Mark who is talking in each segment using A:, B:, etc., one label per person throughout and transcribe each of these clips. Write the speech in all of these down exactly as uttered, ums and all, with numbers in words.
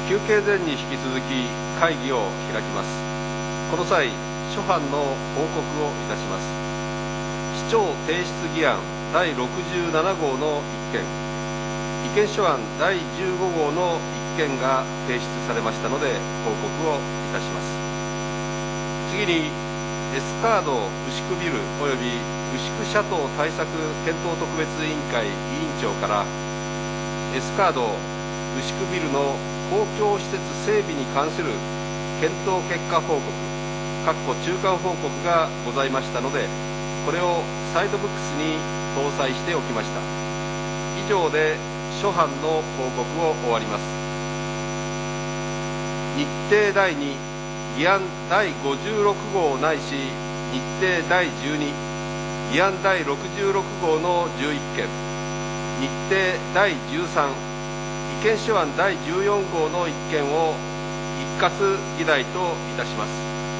A: 休憩前に引き続き会議を開きます。この際、諸般の報告をいたします。市長提出議案だいろくじゅうなな号の一件、意見書案だいじゅうご号の一件が提出されましたので報告をいたします。次に、エスカード牛久ビルおよび牛久斜塔対策検討特別委員会委員長から、エスカード牛久ビルの公共施設整備に関する検討結果報告（中間報告）がございましたので、これをサイドブックスに搭載しておきました。以上で諸般の報告を終わります。日程だいに、議案だいごじゅうろく号ないし日程だいじゅうに、議案だいろくじゅうろく号のじゅういっ件、日程だいじゅうさん、意見書案だいじゅうよん号のいっ件を一括議題といたします。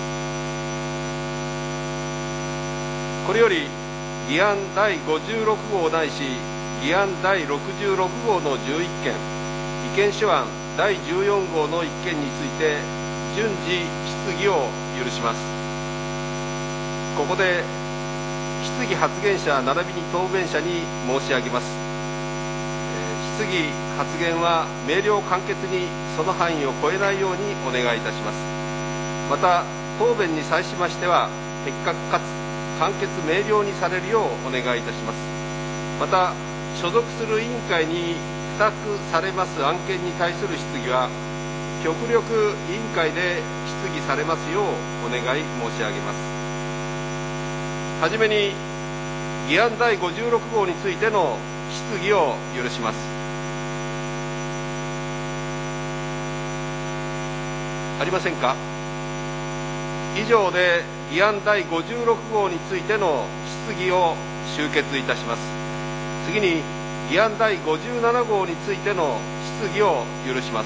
A: これより議案だいごじゅうろく号ないし議案だいろくじゅうろく号のじゅういっ件、意見書案だいじゅうよん号のいっ件について順次質疑を許します。ここで質疑発言者並びに答弁者に申し上げます。質疑発言は明瞭簡潔にその範囲を超えないようにお願いいたします。また答弁に際しましては的確かつ簡潔明瞭にされるようお願いいたします。また所属する委員会に付託されます案件に対する質疑は極力委員会で質疑されますようお願い申し上げます。はじめに議案だいごじゅうろく号についての質疑を許します。ありませんか。以上で議案だいごじゅうろく号についての質疑を終結いたします。次に議案だいごじゅうなな号についての質疑を許します。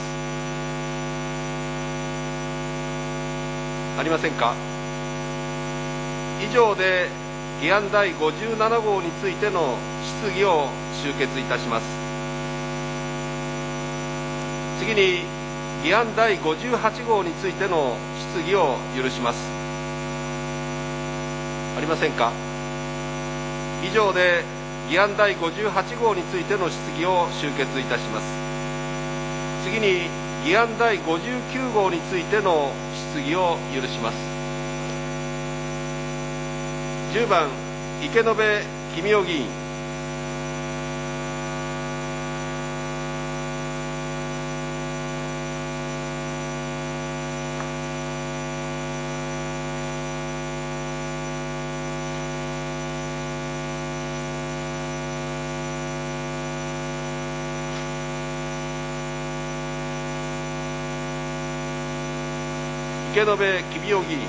A: ありませんか。以上で議案だいごじゅうなな号についての質疑を終結いたします。次に議案だいごじゅうはち号についての質疑を許します。ありませんか。以上で議案だいごじゅうはち号についての質疑を終結いたします。次に議案だいごじゅうきゅう号についての質疑を許します。じゅうばん池延公夫議員。池延公夫議員。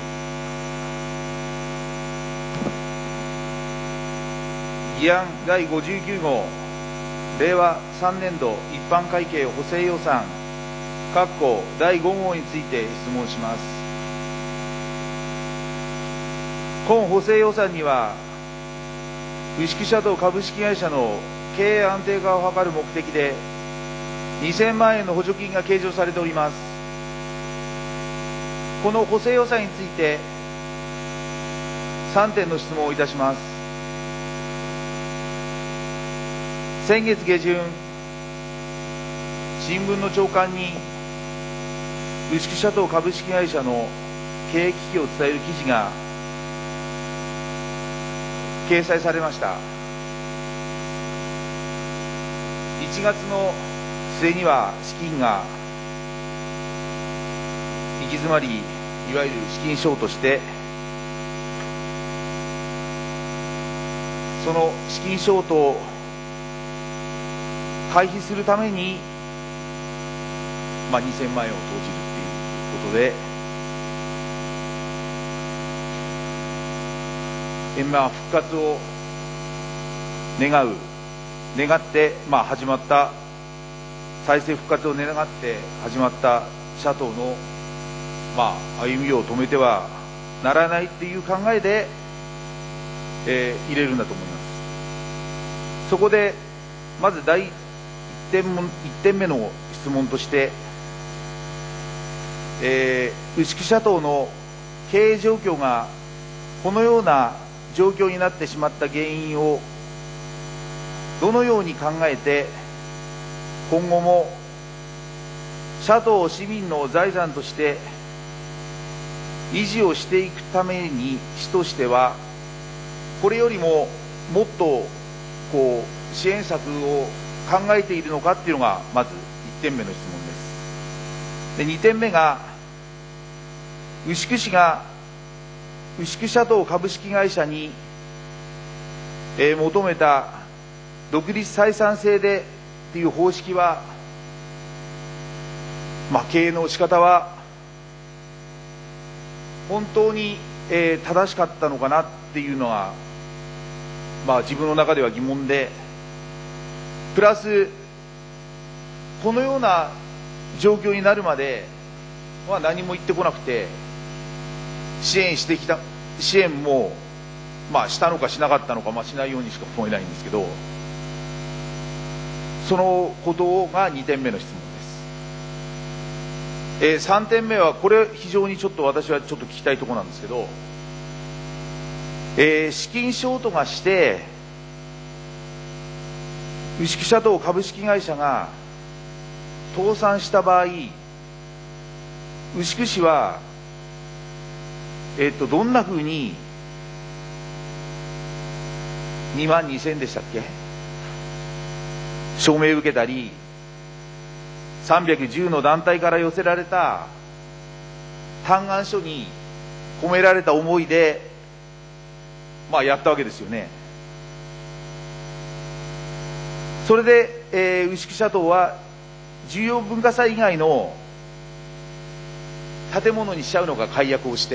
B: 議案だいごじゅうきゅう号、令和さん年度一般会計補正予算だいご号について質問します。本補正予算には、牛久斜塔株式会社の経営安定化を図る目的で、にせん万円の補助金が計上されております。この補正予算について、さん点の質問をいたします。先月下旬、新聞の朝刊に牛久斜塔株式会社の経営危機を伝える記事が掲載されました。いちがつの末には資金が行き詰まり、いわゆる資金ショートして、その資金ショートを回避するために、まあ、にせん万円を投じるということで、まあ、復活を願う、願って、まあ、始まった、再生復活を願って始まった社党の、まあ、歩みを止めてはならないっていう考えで、えー、入れるんだと思います。そこで、まず第いってんもいってんめの質問として、 えー、牛久シャトーの経営状況がこのような状況になってしまった原因をどのように考えて今後もシャトーを市民の財産として維持をしていくために市としてはこれよりももっとこう支援策を考えているのかっていうのがまずいってんめの質問です。でにてんめが牛久市が牛久シャトー株式会社に、えー、求めた独立採算制でっていう方式は、まあ、経営の仕方は本当に、えー、正しかったのかなっていうのは、まあ、自分の中では疑問で、プラスこのような状況になるまでは何も言ってこなくて、支援してきた支援も、まあ、したのかしなかったのか、まあ、しないようにしか思えないんですけど、そのことがにてんめの質問です。えー、さんてんめはこれ非常にちょっと私はちょっと聞きたいところなんですけど、えー、資金ショートがして牛久シャトー株式会社が倒産した場合、牛久市はえっとどんなふうににまんにせんでしたっけ、証明受けたり、さんびゃくじゅうの団体から寄せられた嘆願書に込められた思いで、まあ、やったわけですよね。それで、えー、牛久シャトーは重要文化財以外の建物にしちゃうのか解約をして、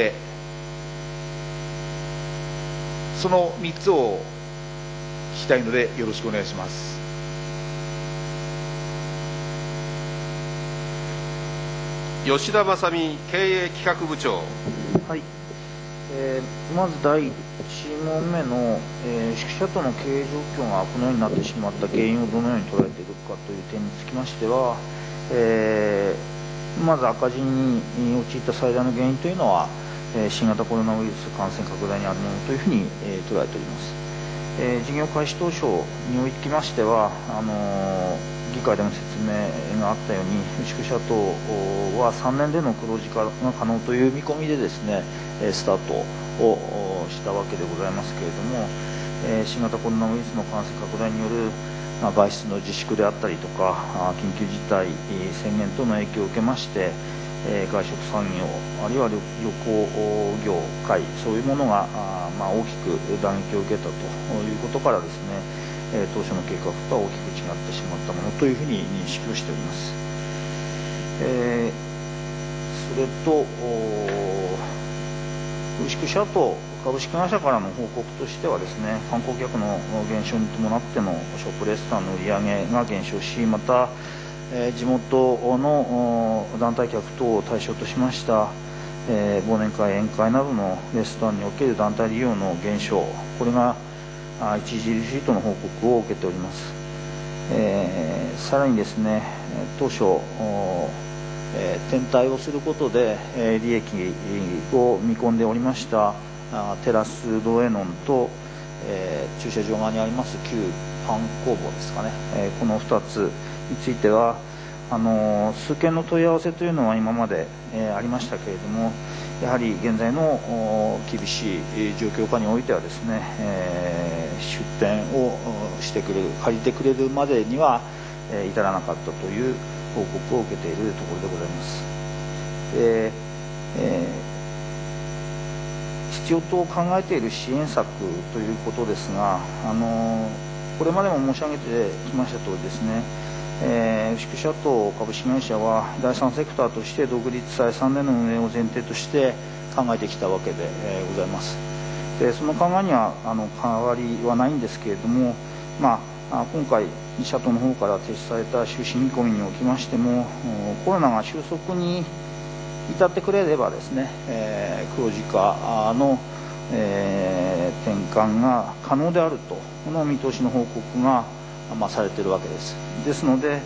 B: そのみっつを聞きたいのでよろしくお願いします。
A: 吉田正美経営企画部長。
C: はい、えー、まずだいいち問目の、えー、牛久シャトーの経営状況がこのようになってしまった原因をどのように捉えているかという点につきましては、えー、まず赤字に陥った最大の原因というのは、えー、新型コロナウイルス感染拡大にあるものというふうに、えー、捉えております。えー、事業開始当初におきましては、あのー議会でも説明があったように、牛久シャトーはさんねんでの黒字化が可能という見込みでですね、スタートをしたわけでございますけれども、新型コロナウイルスの感染拡大による外出の自粛であったりとか、緊急事態宣言等の影響を受けまして、外食産業、あるいは旅行業界、そういうものが、まあ、大きく打撃を受けたということからですね、当初の計画とは大きく違ってしまったものというふうに認識をしております。えー、それと牛久シャトー株式会社からの報告としてはですね、観光客の減少に伴ってのショップレストランの売り上げが減少し、また、えー、地元の団体客等を対象としました、えー、忘年会宴会などのレストランにおける団体利用の減少、これが一時レシートの報告を受けております。えー、さらにですね、当初、えー、転退をすることで、えー、利益を見込んでおりましたテラスドエノンと、えー、駐車場側にあります旧パン工房ですかね、えー、このふたつについてはあのー、数件の問い合わせというのは今まで、えー、ありましたけれども、やはり現在の厳しい状況下においてはですね、えー、出店をしてくれる、借りてくれるまでには、えー、至らなかったという報告を受けているところでございます。で、えー、必要と考えている支援策ということですが、あのー、これまでも申し上げてきましたとおりですね、えー、牛久シャトー株式会社は第三セクターとして独立採算での運営を前提として考えてきたわけで、えー、ございます。でその考えにはあの変わりはないんですけれども、まあ、今回シャトーの方から提出された収支見込みにおきましても、コロナが収束に至ってくれればですね、えー、黒字化の、えー、転換が可能であると、この見通しの報告がまあ、されているわけです。ですので、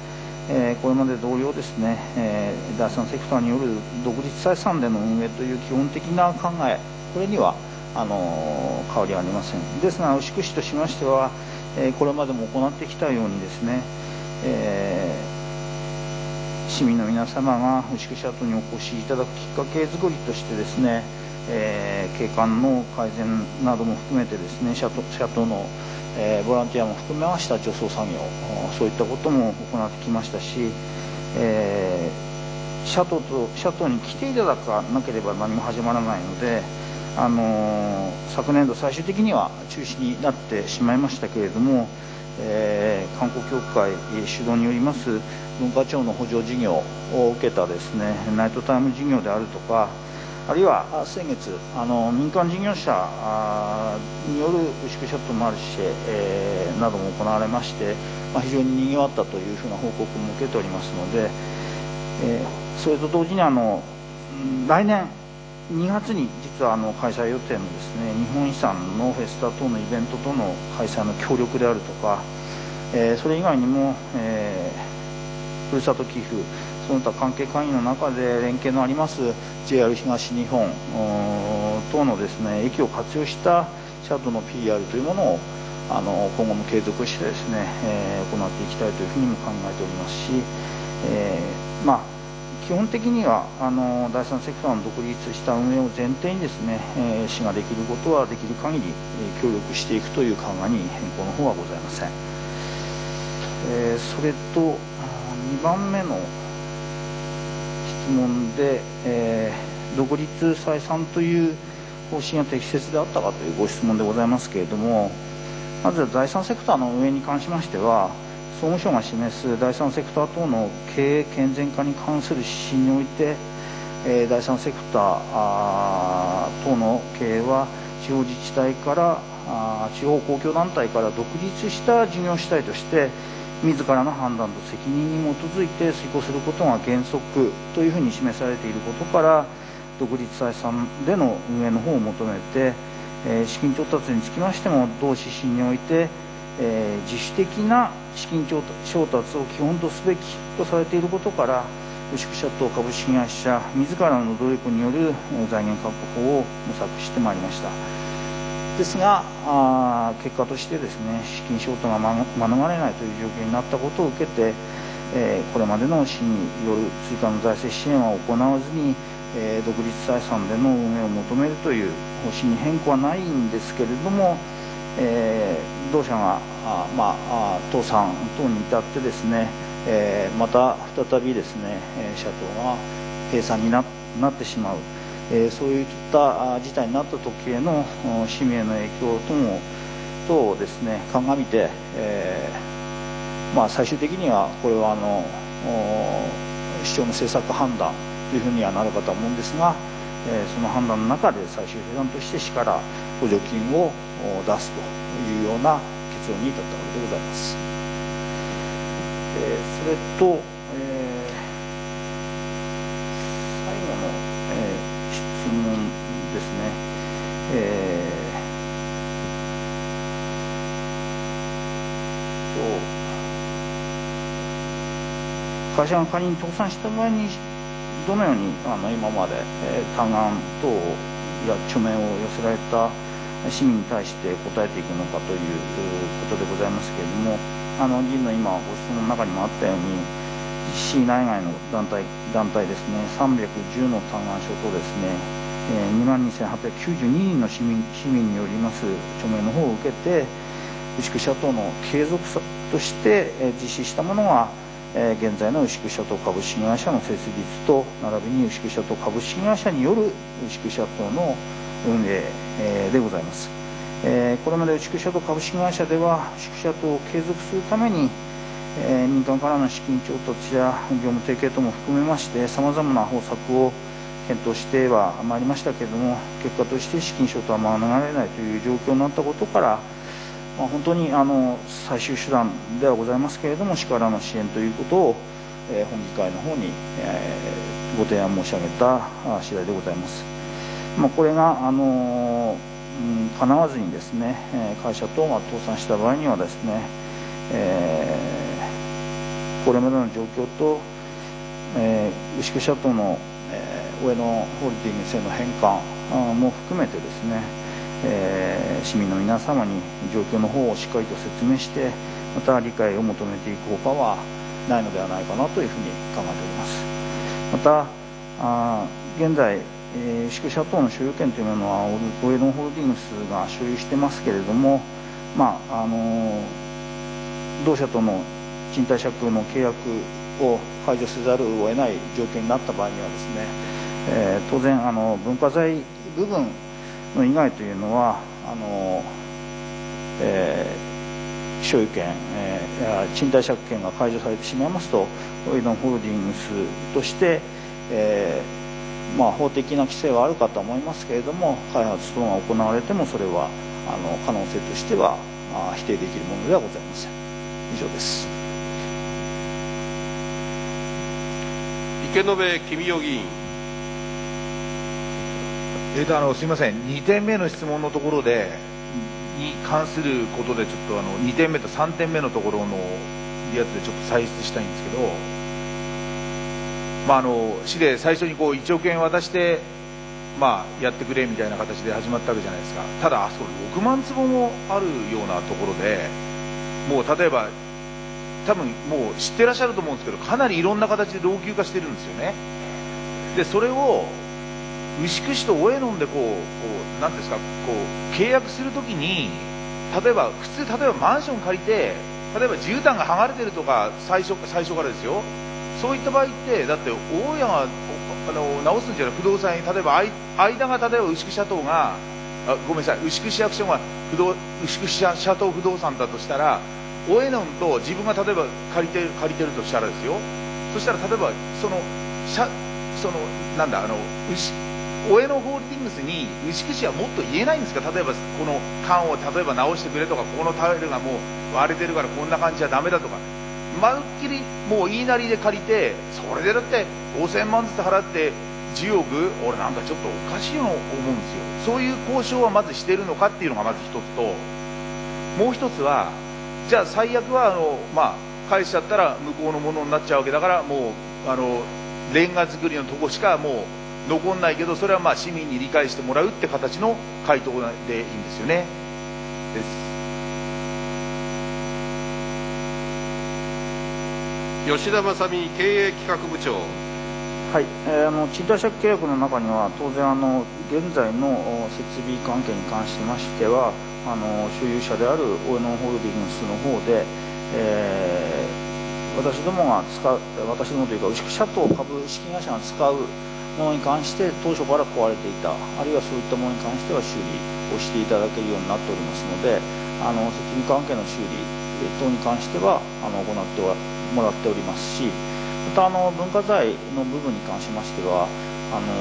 C: えー、これまで同様ですね、えー、第三セクターによる独立採算での運営という基本的な考え、これにはあの変わりはありません。ですが牛久市としましては、えー、これまでも行ってきたようにですね、えー、市民の皆様が牛久シャトにお越しいただくきっかけ作りとしてですね、えー、景観の改善なども含めてですね、シャト、シャトの、えー、ボランティアも含めました除草作業、そういったことも行ってきましたし、えー、シャトとシャトに来ていただかなければ何も始まらないので、あのー、昨年度最終的には中止になってしまいましたけれども、えー、観光協会主導によります文化庁の補助事業を受けたですねナイトタイム事業であるとか、あるいは先月あの民間事業者による牛久シャトマルシェ、えー、なども行われまして、まあ、非常ににぎわったというふうな報告も受けておりますので、えー、それと同時にあの来年にがつに実はあの開催予定のですね日本遺産のフェスタ等のイベントとの開催の協力であるとか、えー、それ以外にも、えー、ふるさと寄付その他関係会議の中で連携のあります ジェイアール 東日本等のですね駅を活用したシャトの ピーアール というものをあの今後も継続してですね、えー、行っていきたいというふうにも考えておりますし、えー、まあ基本的にはあの第三セクターの独立した運営を前提にですね、えー、市ができることはできる限り、えー、協力していくという考えに変更の方はございません。えー、それとにばんめの質問で、えー、独立採算という方針が適切であったかというご質問でございますけれども、まず第三セクターの運営に関しましては、総務省が示す第三セクター等の経営健全化に関する指針において、えー、第三セクター等の経営は地方自治体からあ地方公共団体から独立した事業主体として自らの判断と責任に基づいて遂行することが原則というふうに示されていることから、独立採算での運営の方を求めて、えー、資金調達につきましても同指針において、えー、自主的な資金調達を基本とすべきとされていることから、牛久シャト株式会社自らの努力による財源確保を模索してまいりました。ですがあ結果としてですね資金ショートが免れないという状況になったことを受けて、えー、これまでの市による追加の財政支援は行わずに、えー、独立採算での運営を求めるという方針に変更はないんですけれども、えー、同社があ、まあ、倒産等に至ってですね、えー、また再びですねシャトが閉鎖に な, なってしまう、えー、そういった事態になった時への市民への影響とも等をですね鑑みて、えーまあ、最終的にはこれはあの市長の政策判断というふうにはなるかと思うんですが、えー、その判断の中で最終手段として市から補助金を出すというような結論に至ったわけでございます。えー、それと、えー、最後の、えー、質問ですね。えー、と会社が仮に倒産した場合にどのようにあの今まで、えー、嘆願等や著名を寄せられた市民に対して答えていくのかということでございますけれども、あの議員の今ご質問の中にもあったように市内外の団体団体ですねさんびゃくじゅうの嘆願書とですね、えー、にまんにせんはっぴゃくきゅうじゅうににんの市民市民によります署名の方を受けて牛久シャトの継続として、えー、実施したものが、えー、現在の牛久シャト株式会社の設立と並びに牛久シャト株式会社による牛久シャトの運営、えー、でございます。えー、これまで牛久シャト株式会社では牛久シャトを継続するために、えー、民間からの資金調達や業務提携とも含めましてさまざまな方策を検討してはまいりましたけれども、結果として資金ショートは免れないという状況になったことから、まあ、本当にあの最終手段ではございますけれども市からの支援ということを、えー、本議会の方に、えー、ご提案申し上げた次第でございます。まあ、これがあのー、叶わずにですね、会社等が倒産した場合にはですね、えー、 これまでの状況と、えー、牛久シャトーの、えー、上野ホールディングスへの返還も含めてですね、えー、市民の皆様に状況の方をしっかりと説明して、また理解を求めていくほかはないのではないかなというふうに考えております。またあ現在、えー、牛久シャトーの所有権というのは上野ホールディングスが所有してますけれども、まああのー、同社との賃貸借の契約を解除せざるを得ない状況になった場合にはですね、えー、当然あの文化財部分の以外というのはあの、えー、所有権、えー、賃貸借権が解除されてしまいますと上野ホールディングスとして、えーまあ、法的な規制はあるかと思いますけれども、開発等が行われてもそれはあの可能性としてはあ否定できるものではございません。以上です。
A: 池延公代議員。
B: えーとあのすみません、にてんめの質問のところでに関することでちょっとあのにてんめとさんてんめのところのやつでちょっと再出したいんですけど、まあ、あの市で最初にこういちおくえん渡して、まあ、やってくれみたいな形で始まったわけじゃないですか。ただあそころくまんつぼもあるようなところで、もう例えば多分もう知ってらっしゃると思うんですけど、かなりいろんな形で老朽化してるんですよね。でそれを牛久市と大江ノンでこうこうなんですか、こう契約するときに、例えば普通例えばマンション借りて、例えば絨毯が剥がれてるとか最初最初からですよ。そういった場合ってだって大家があの直すんじゃない、不動産に例えば間が例えば牛久シャトーがあごめんなさい牛久市役所が不動牛久シャシャトー不動産だとしたら、大江ノンと自分が例えば借りて借りてるとしたらですよ。そしたら例えばそのシャそのなんだあの牛大江ノホールディングスに牛久市はもっと言えないんですか。例えばこの管を例えば直してくれとか、ここのタイルがもう割れてるからこんな感じじゃダメだとか、まるっきりもう言いなりで借りて、それでだってごせんまんずつ払ってじゅうおく、俺なんかちょっとおかしいように思うんですよ。そういう交渉はまずしてるのかっていうのがまず一つと、もう一つはじゃあ最悪はあの、まあ、返しちゃったら向こうのものになっちゃうわけだから、もうあのレンガ作りのとこしかもう残んないけど、それはまあ市民に理解してもらうって形の回答でいいんですよね。です。
A: 吉田正美経営企画部長。
C: はい、えー、あの賃貸借契約の中には当然あの現在の設備関係に関しましてはあの所有者である大江ノホールディングスの方で、えー、私どもが使う私どもというか牛久シャトー株式会社が使うものに関して当初から壊れていた、あるいはそういったものに関しては修理をしていただけるようになっておりますので、あの設備関係の修理等に関してはあの行ってもらっておりますし、またあの文化財の部分に関しましてはあの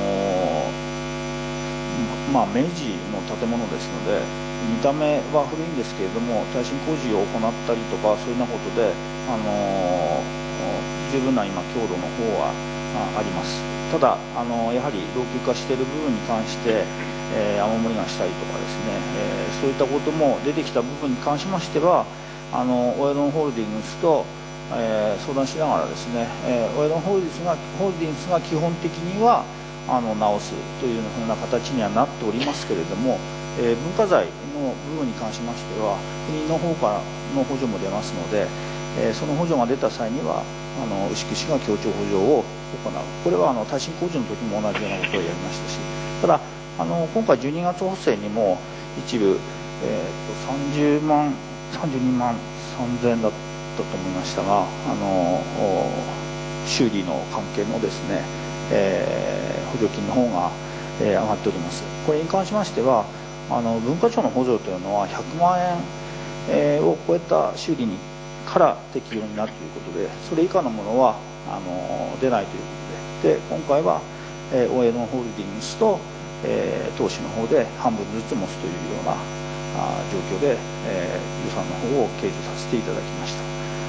C: まあ、明治の建物ですので見た目は古いんですけれども、耐震工事を行ったりとかそういうようなことで、あの十分な今強度の方はあります。ただあのやはり老朽化している部分に関して、えー、雨漏りがしたりとかですね、えー、そういったことも出てきた部分に関しましてはあの大江ノホールディングスと、えー、相談しながらですね、えー、大江ノホールディングスがホールディングスが基本的にはあの直すというふうな形にはなっておりますけれども、えー、文化財の部分に関しましては国の方からの補助も出ますので、えー、その補助が出た際にはあの牛久市が協調補助を行う。これはあの耐震工事の時も同じようなことをやりましたし、ただあの今回じゅうにがつ補正にも一部、えー、とさんじゅうまんさんじゅうにまんさんぜんえんだったと思いましたが、あの修理の関係のですね、えー、補助金の方が、えー、上がっております。これに関しましてはあの文化庁の補助というのはひゃくまんえん、えー、を超えた修理にから適用になるということで、それ以下のものはあの出ないということで、で今回は、えー、大江ノホールディングスと、えー、投資の方で半分ずつ持つというようなあ状況で、えー、予算の方を計上させていただきました。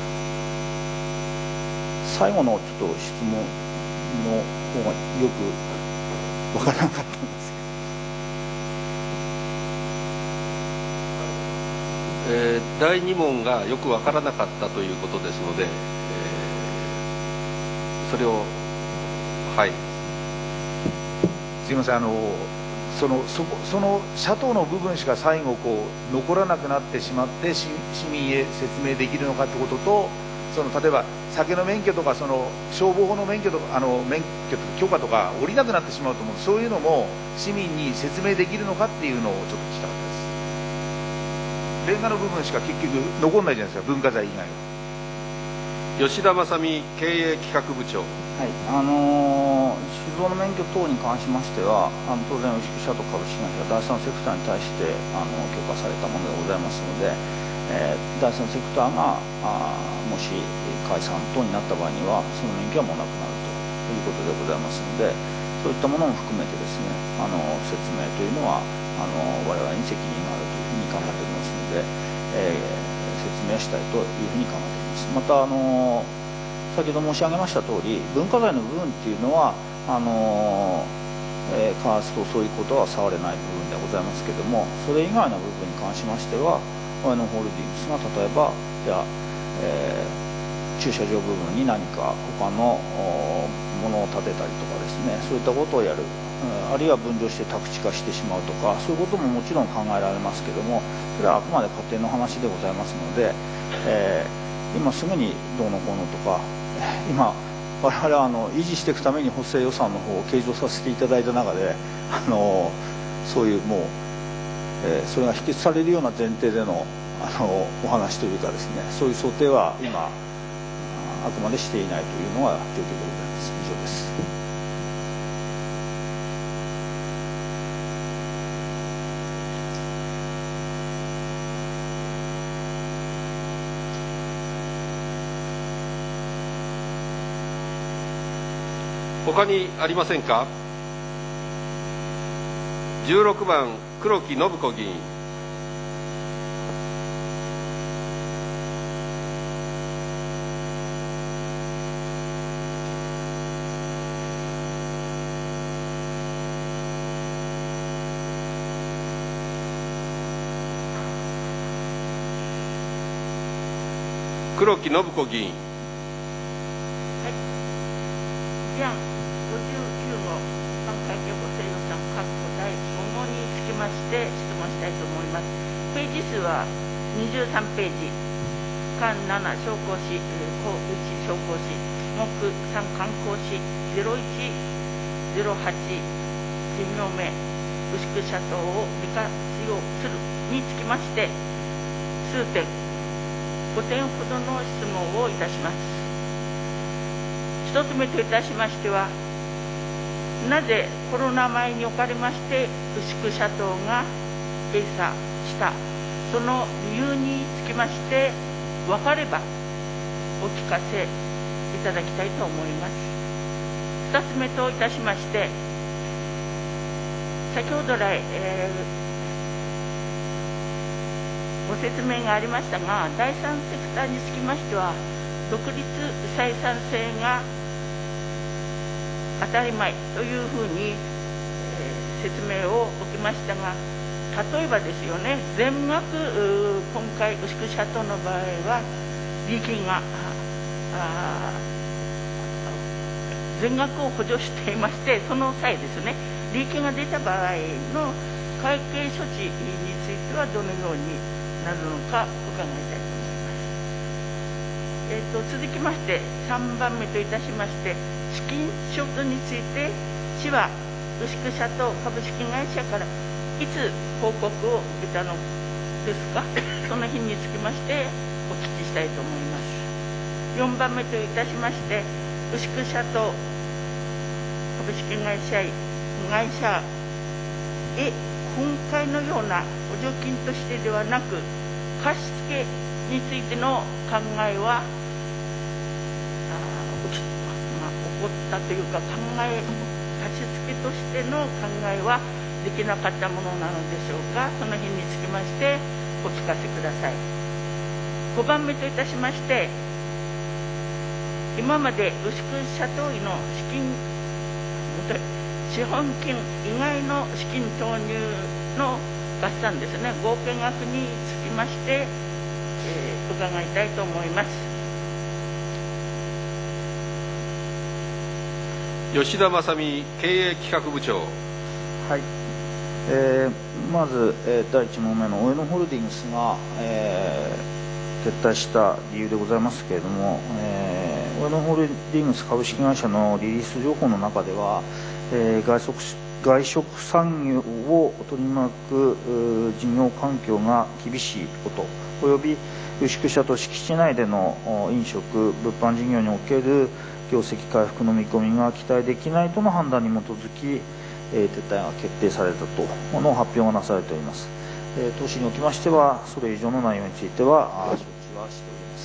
C: 最後のちょっと質問の方がよく分からなかったんです
A: けど、えー、だいに問がよく分からなかったということですので、えそれをはい
B: すいません、あのそのそこそのシャトーの部分しか最後こう残らなくなってしまって市民へ説明できるのかってことと、その例えば酒の免許とかその消防法の免許とかあの免許とか許可とか下りなくなってしまうと思う、そういうのも市民に説明できるのかっていうのをちょっと聞きたかったです。レンガの部分しか結局残んないじゃないですか、文化財以外は。
A: 吉田正美経営企画部長。
C: はい、あのー、酒造の免許等に関しましては、あの当然、牛久シャトー株式会社第三セクターに対してあの許可されたものでございますので、えー、第三セクターがあもし解散等になった場合には、その免許はもうなくなるということでございますので、そういったものも含めてですね、あの説明というのはあの我々に責任があるというふうに考えておりますので、えー、説明したいというふうに考えております。またあの先ほど申し上げました通り、文化財の部分っていうのはあの、えー、カーストそういうことは触れない部分ではございますけれども、それ以外の部分に関しましてはワイノホールディングスが例えばじゃあ、えー、駐車場部分に何か他のものを建てたりとかですね、そういったことをやる、あるいは分譲して宅地化してしまうとか、そういうことももちろん考えられますけども、それはあくまで家庭の話でございますので、えー、今すぐにどうのこうのとか、今我々はあの維持していくために補正予算の方を計上させていただいた中で、あのそういうもう、えー、それが否決されるような前提での、あのお話というかですね、そういう想定は今あくまでしていないというのが状況でございます。以上です。
A: 他にありませんか。じゅうろくばん黒木信子議員。黒木信子議員。
D: はい。議案ごじゅうきゅう号関会計補正予算括弧だいご号につきまして質問したいと思います。ページ数はにじゅうさんページ、巻なな商工士、項いち商工士、目さん観光士、ゼロいちゼロはち事業名牛久シャトーを利活用するにつきまして数点ごてんほどの質問をいたします。一つ目といたしましては、なぜコロナ前におかれまして牛久シャトーが閉鎖したその理由につきまして分かればお聞かせいただきたいと思います。二つ目といたしまして、先ほど来、えーご説明がありましたが、だいさんセクターにつきましては独立採算性が当たり前というふうに、えー、説明を受けましたが、例えばですよね、全額今回牛久シャトーの場合は利益が全額を補助していまして、その際ですね、利益が出た場合の会計処置についてはどのようになるのか伺いたいと思います。えー、と続きましてさんばんめといたしまして、資金処分について市は牛久シャトー株式会社からいつ報告を受けたのですか。その日につきましてお聞きしたいと思います。よんばんめといたしまして、牛久シャトー株式会社会社へ今回のような補助金としてではなく貸付についての考えは、あ、まあ、起こったというか考え貸付としての考えはできなかったものなのでしょうか。その辺につきましてお聞かせください。ごばんめといたしまして、今まで牛久シャトーへの資金資本金以外の資金投入の合算ですね、合計額につきまして、えー、伺いたいと思います。
A: 吉田正美経営企画部長。
C: はい、えー、まず、えー、だいいち問目の上野ホールディングスが、えー、撤退した理由でございますけれども、えー、上野ホールディングス株式会社のリリース情報の中では、えー、外食外食産業を取り巻く事業環境が厳しいことおよび有識者と敷地内での飲食物販事業における業績回復の見込みが期待できないとの判断に基づき、えー、撤退が決定されたとの発表がなされております。えー、当社におきましてはそれ以上の内容については承知はして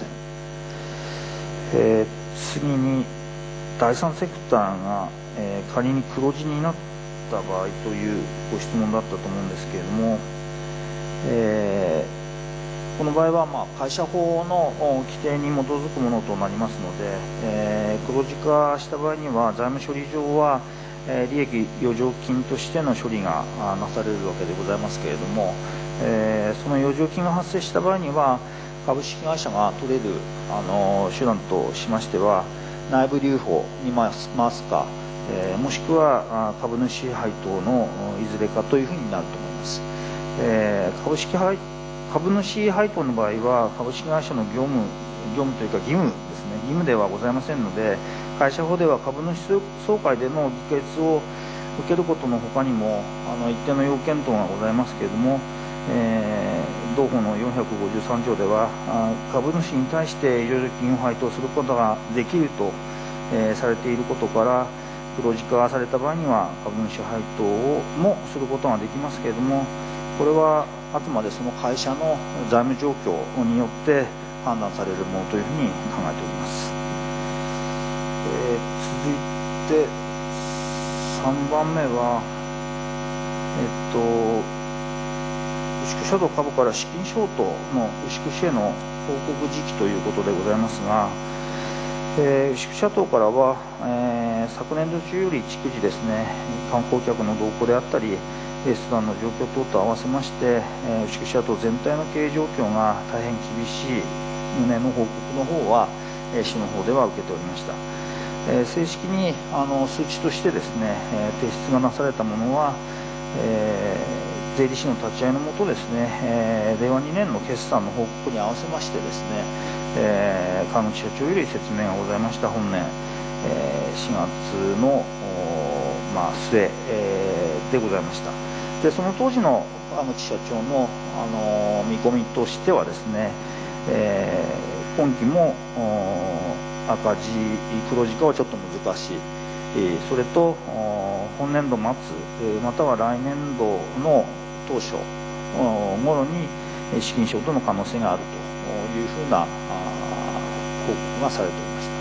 C: おりません。えー、次にだいさんセクターが、えー、仮に黒字になった場合というご質問だったと思うんですけれども、えー、この場合は、まあ、会社法の規定に基づくものとなりますので、えー、黒字化した場合には財務処理上は、えー、利益余剰金としての処理がなされるわけでございますけれども、えー、その余剰金が発生した場合には株式会社が取れる、あの手段としましては内部留保に回すか、えー、もしくは株主配当のいずれかというふうになると思います。えー、株式配株主配当の場合は株式会社の業務業務というか義務ですね、義務ではございませんので、会社法では株主総会での議決を受けることのほかにもあの一定の要件等がございますけれども、えー、同法のよんひゃくごじゅうさん条では株主に対して余剰金を配当することができると、えー、されていることから黒字化された場合には株主配当をもすることができますけれども、これはあくまでその会社の財務状況によって判断されるものというふうに考えております。えー、続いてさんばんめは、えっと、萎縮シャドウ株から資金ショートの萎縮しへの報告時期ということでございますが、えー、萎縮シャドウからは、えー、昨年度中より逐次ですね、観光客の動向であったりレストランの状況等と合わせまして、えー、萎縮シャドウ全体の経営状況が大変厳しい旨の報告の方は、えー、市の方では受けておりました。えー、正式にあの数値としてですね、えー、提出がなされたものは、えー、税理士の立ち会いのもとですね、えー、れいわにねんの決算の報告に合わせましてですね、えー、川口社長より説明がございました本年、えー、しがつの、まあ、末、えー、でございました。でその当時の川口社長の、あのー、見込みとしてはですね、えー、今期も赤字黒字化はちょっと難しい、えー、それと本年度末、えー、または来年度の当初頃に資金ショートの可能性があるというふうな報告がされておりました。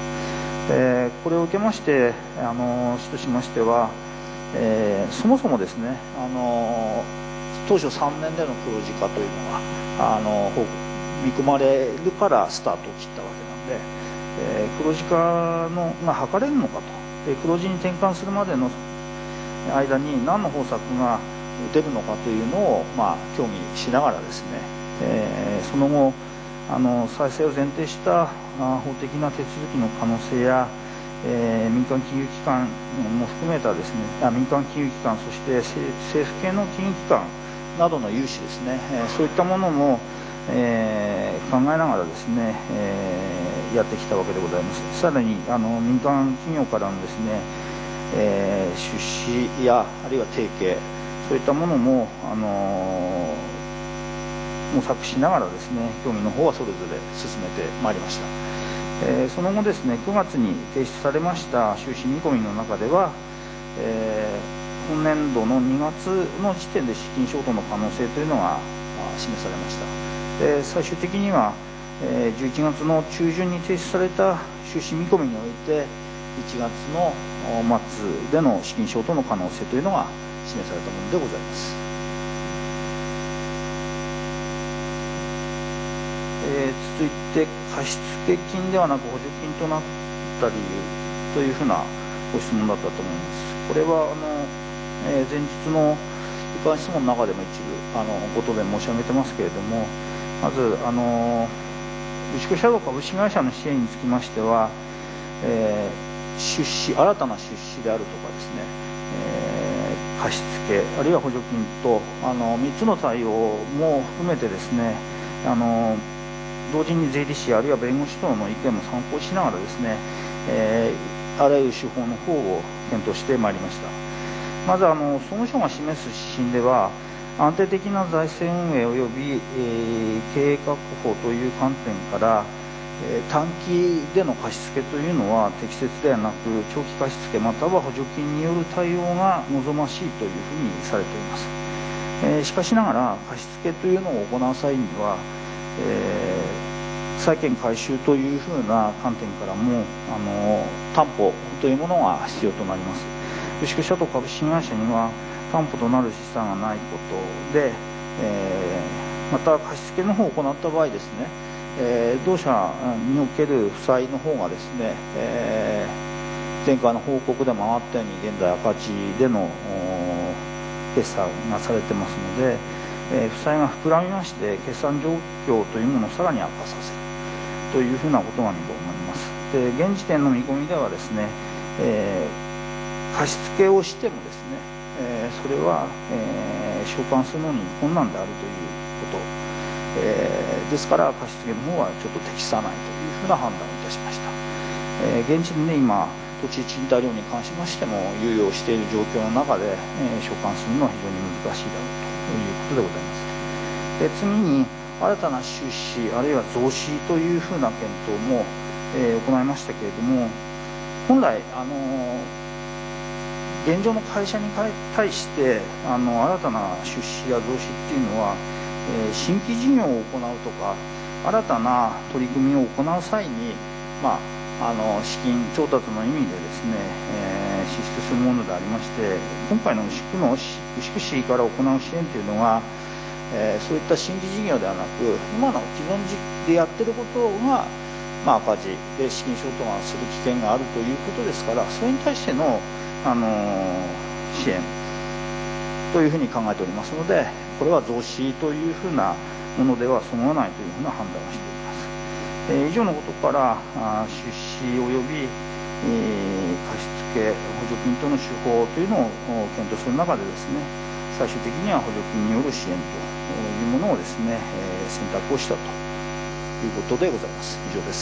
C: えー、これを受けまして、あの市としましては、えー、そもそもですね、あの当初さんねんでの黒字化というのがあの見込まれるからスタートを切ったわけなので、えー、黒字化のが図れるのかと、で黒字に転換するまでの間に何の方策が打てるのかというのを、まあ、協議しながらですね、えー、その後あの再生を前提した法的な手続きの可能性や、えー、民間金融機関も含めたですね、あ民間金融機関そして政府系の金融機関などの融資ですね、えー、そういったものも、えー、考えながらですね、えー、やってきたわけでございます。さらにあの民間企業からのですね、えー、出資やあるいは提携そういったものも、あのー、模索しながらですね協議の方はそれぞれ進めてまいりました。えー、その後ですねくがつに提出されました収支見込みの中では、えー、本年度のにがつの時点で資金ショートの可能性というのが示されました。で最終的には、えー、じゅういちがつの中旬に提出された収支見込みにおいていちがつの末での資金ショートの可能性というのが示されたものでございます。えー、続いて貸付金ではなく補助金となった理由というふうなご質問だったと思います。これはあの、えー、前日の一般質問の中でも一部あのご答弁申し上げてますけれども、まずあの牛久シャドウ株式会社の支援につきましては、えー出資、新たな出資であるとかですね、えー、貸付あるいは補助金とあのみっつの対応も含めてですね、あの同時に税理士あるいは弁護士等の意見も参考しながらですね、えー、あらゆる手法の方を検討してまいりました。まずあの総務省が示す指針では、安定的な財政運営及び、えー、経営確保という観点から、えー、短期での貸付というのは適切ではなく、長期貸付または補助金による対応が望ましいというふうにされております。えー、しかしながら貸付というのを行う際には、えー、債権回収というふうな観点からもあの担保というものが必要となります。有識者と株式会社には担保となる資産がないことで、えー、また貸付の方を行った場合ですね、えー、同社における負債の方がですね、えー、前回の報告でもあったように現在赤字での決算がされてますので、えー、負債が膨らみまして決算状況というものをさらに悪化させるというふうなことが見込まれます。で、現時点の見込みではですね、えー、貸付をしてもですね、えー、それは、えー、償還するのに困難であるということ、えー、ですから貸付の方はちょっと適さないというふうな判断をいたしました。えー、現地でね、今土地賃貸料に関しましても猶予をしている状況の中で、えー、償還するのは非常に難しいだろうということでございます。で、次に新たな出資あるいは増資というふうな検討も、えー、行いましたけれども、本来あのー現状の会社に対してあの新たな出資や増資っていうのは、えー、新規事業を行うとか新たな取り組みを行う際に、まあ、あの資金調達の意味でですね、えー、支出するものでありまして、今回の牛久の牛久市から行う支援というのが、えー、そういった新規事業ではなく今の既存でやってることが、まあ、赤字で資金ショートがする危険があるということですから、それに対してのあの支援というふうに考えておりますので、これは増資というふうなものではそぐわないというふうな判断をしております。えー、以上のことからあ出資及び、えー、貸付補助金等の手法というのを検討する中でですね、最終的には補助金による支援というものをですね、えー、選択をしたということでございます。以上です。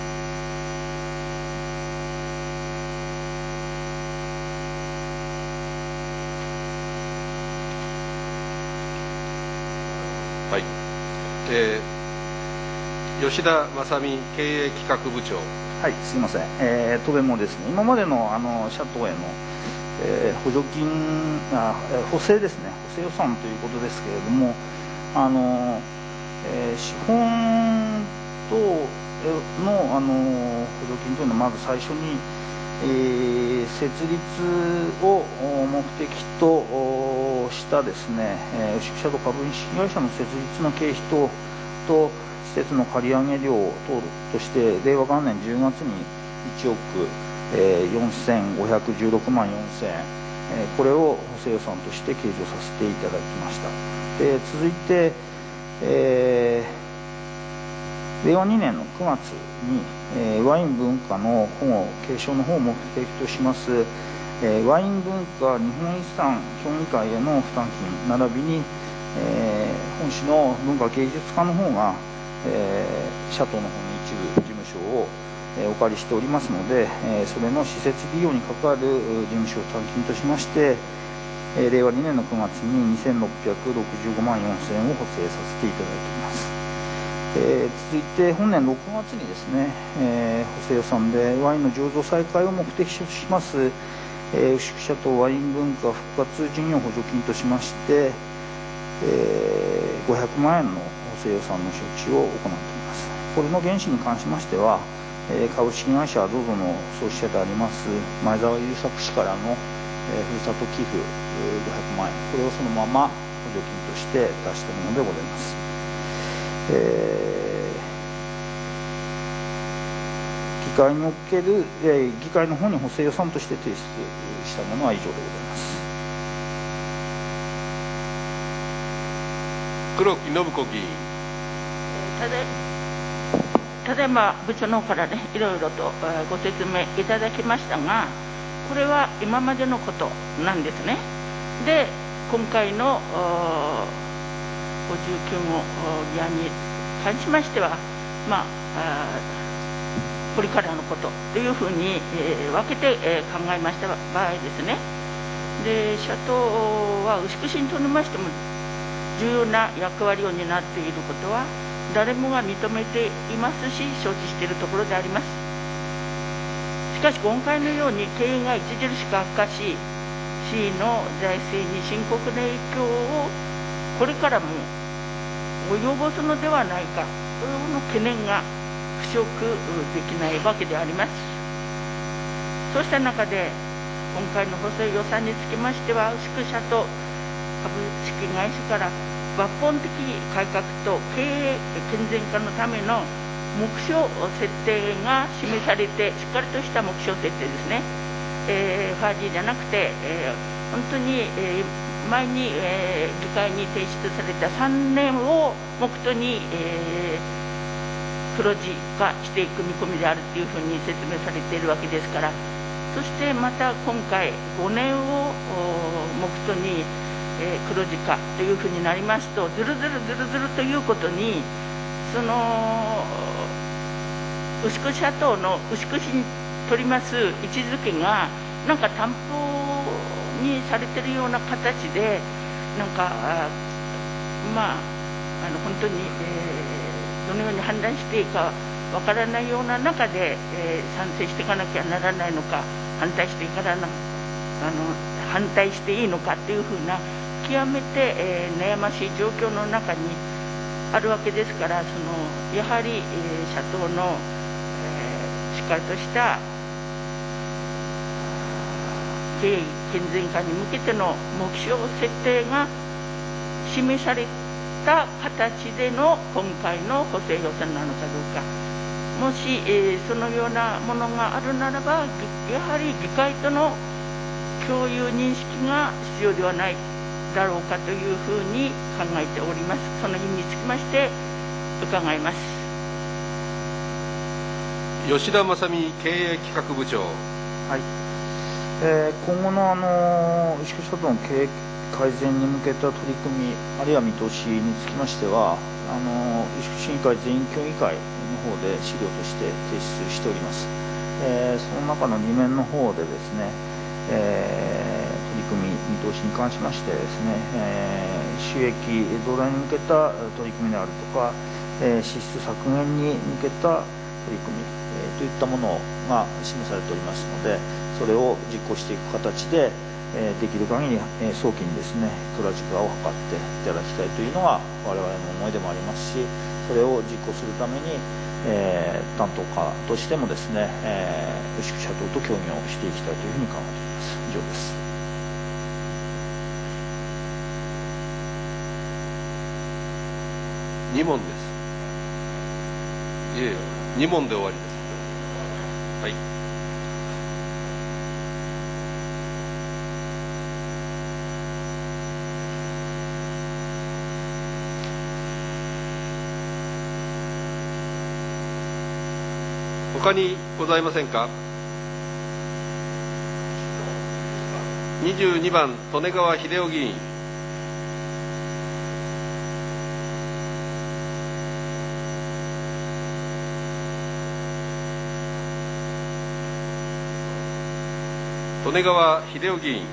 A: はい、えー、吉田正美経営企画部長。
C: はい、すみません、えー、答弁もですね、今までのあの社党への、えー、補助金あ補正ですね、補正予算ということですけれども、あの、えー、資本等のあの補助金というのはまず最初に、えー、設立を目的としたですね、えー、牛久社と株式会社の設立の経費等と施設の借り上げ料等として令和元年じゅうがつにいちおく、えー、よんせんごひゃくじゅうろくまんよんせんえん、えー、これを補正予算として計上させていただきました。で、続いて、えー、令和にねんのくがつに、えー、ワイン文化の保護継承の方を目的とします、えー、ワイン文化日本遺産協議会への負担金並びに、えー、本市の文化芸術課の方が、えー、社党の方に一部事務所を、えー、お借りしておりますので、えー、それの施設利用に関わる事務所負担金としまして、えー、令和にねんのくがつににせんろっぴゃくろくじゅうごまんよんせんえんを補正させていただいております。えー、続いて本年ろくがつにですね、えー、補正予算でワインの醸造再開を目的とします、えー、牛久社とワイン文化復活事業補助金としまして、えー、ごひゃくまんえんの補正予算の処置を行っております。これの原資に関しましては、えー、株式会社 ゾゾ の創始者であります前澤友作氏からの、えー、ふるさと寄付ごひゃくまんえん、これをそのまま補助金として出したものでございます。えー、議会における、えー、議会の方に補正予算として提出したものは以上でございます。
A: 黒木信子議員。
D: ただただいま部長の方からねいろいろとご説明いただきましたが、これは今までのことなんですね。で今回のごじゅうきゅうご議案に関しましては、まあこれからのことというふうに、えー、分けて、えー、考えました場合ですね。で社党は牛久市にとりましても重要な役割を担っていることは誰もが認めていますし承知しているところであります。しかし今回のように経営が著しく悪化し、市の財政に深刻な影響をこれからも及ぼすのではないかという懸念が払拭できないわけであります。そうした中で今回の補正予算につきましては、牛久社と株式会社から抜本的改革と経営健全化のための目標設定が示されて、しっかりとした目標設定ですね、えー、ファージーじゃなくて、えー、本当に、えー、前に、えー、議会に提出されたさんねんを目途に、えー、黒字化していく見込みであるというふうに説明されているわけですから、そしてまた今回ごねんを目途に、えー、黒字化というふうになりますと、ずるずるずるずるということに、その牛久社党の牛久市に取ります位置づけがなんか担保にされているような形で、なんかまああの本当に、えー、どのように判断していいかわからないような中で、えー、賛成していかなきゃならないのか、反対していかなあの反対していいのかというふうな極めて、えー、悩ましい状況の中にあるわけですから、そのやはり、えー、社党の、えー、しっかりとした経営健全化に向けての目標設定が示された形での今回の補正予算なのかどうか、もし、えー、そのようなものがあるならば、やはり議会との共有認識が必要ではないだろうかというふうに考えております。その意味につきまして伺います。
A: 吉田正美経営企画部長。
C: はい、えー、今後の、あの牛久社党の経営改善に向けた取り組み、あるいは見通しにつきましては、あの牛久市議会全員協議会の方で資料として提出しております。えー、その中のに面の方でですね、えー、取り組み見通しに関しましてですね、えー、収益増大に向けた取り組みであるとか、えー、支出削減に向けた取り組み、えー、といったものが示されておりますので、それを実行していく形で、えー、できる限り、えー、早期にですね黒字化を図っていただきたいというのが我々の思いでもありますし、それを実行するために、えー、担当課としてもですね、えー、牛久社党と協議をしていきたいというふうに考えております。以上です。
A: に問です。いえ、に問で終わりです。はい。他にございませんか。にじゅうにばん利根川秀夫議員。利根川秀夫議員。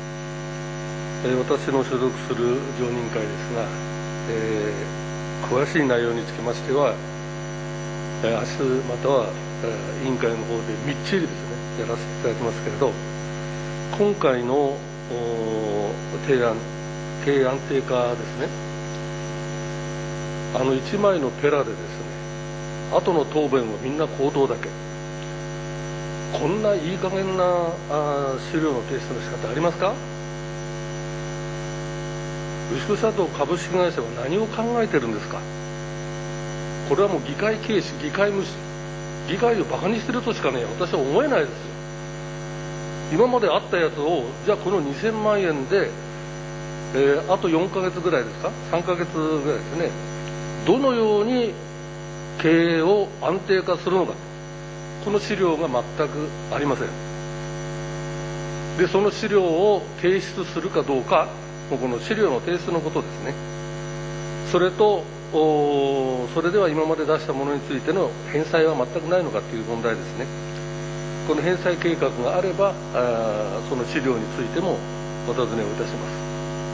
E: 私の所属する常任会ですが、えー、詳しい内容につきましては、明日または委員会の方でみっちりですねやらせていただきますけれど、今回の提案経営安定化ですね、あのいちまいのペラでですね、後の答弁はみんな口頭だけ、こんないい加減なあ資料の提出の仕方ありますか。牛久社党株式会社は何を考えてるんですか。これはもう議会軽視、議会無視、議会をバカにしてるとしかね私は思えないですよ。今まであったやつをじゃあこのにせんまんえんで、えー、あとよんかげつぐらいですか、さんかげつぐらいですね、どのように経営を安定化するのか、この資料が全くありません。でその資料を提出するかどうか、もうこの資料の提出のことですね。それとそれでは今まで出したものについての返済は全くないのかという問題ですね。この返済計画があれば、あその資料についてもお尋ねをいたします。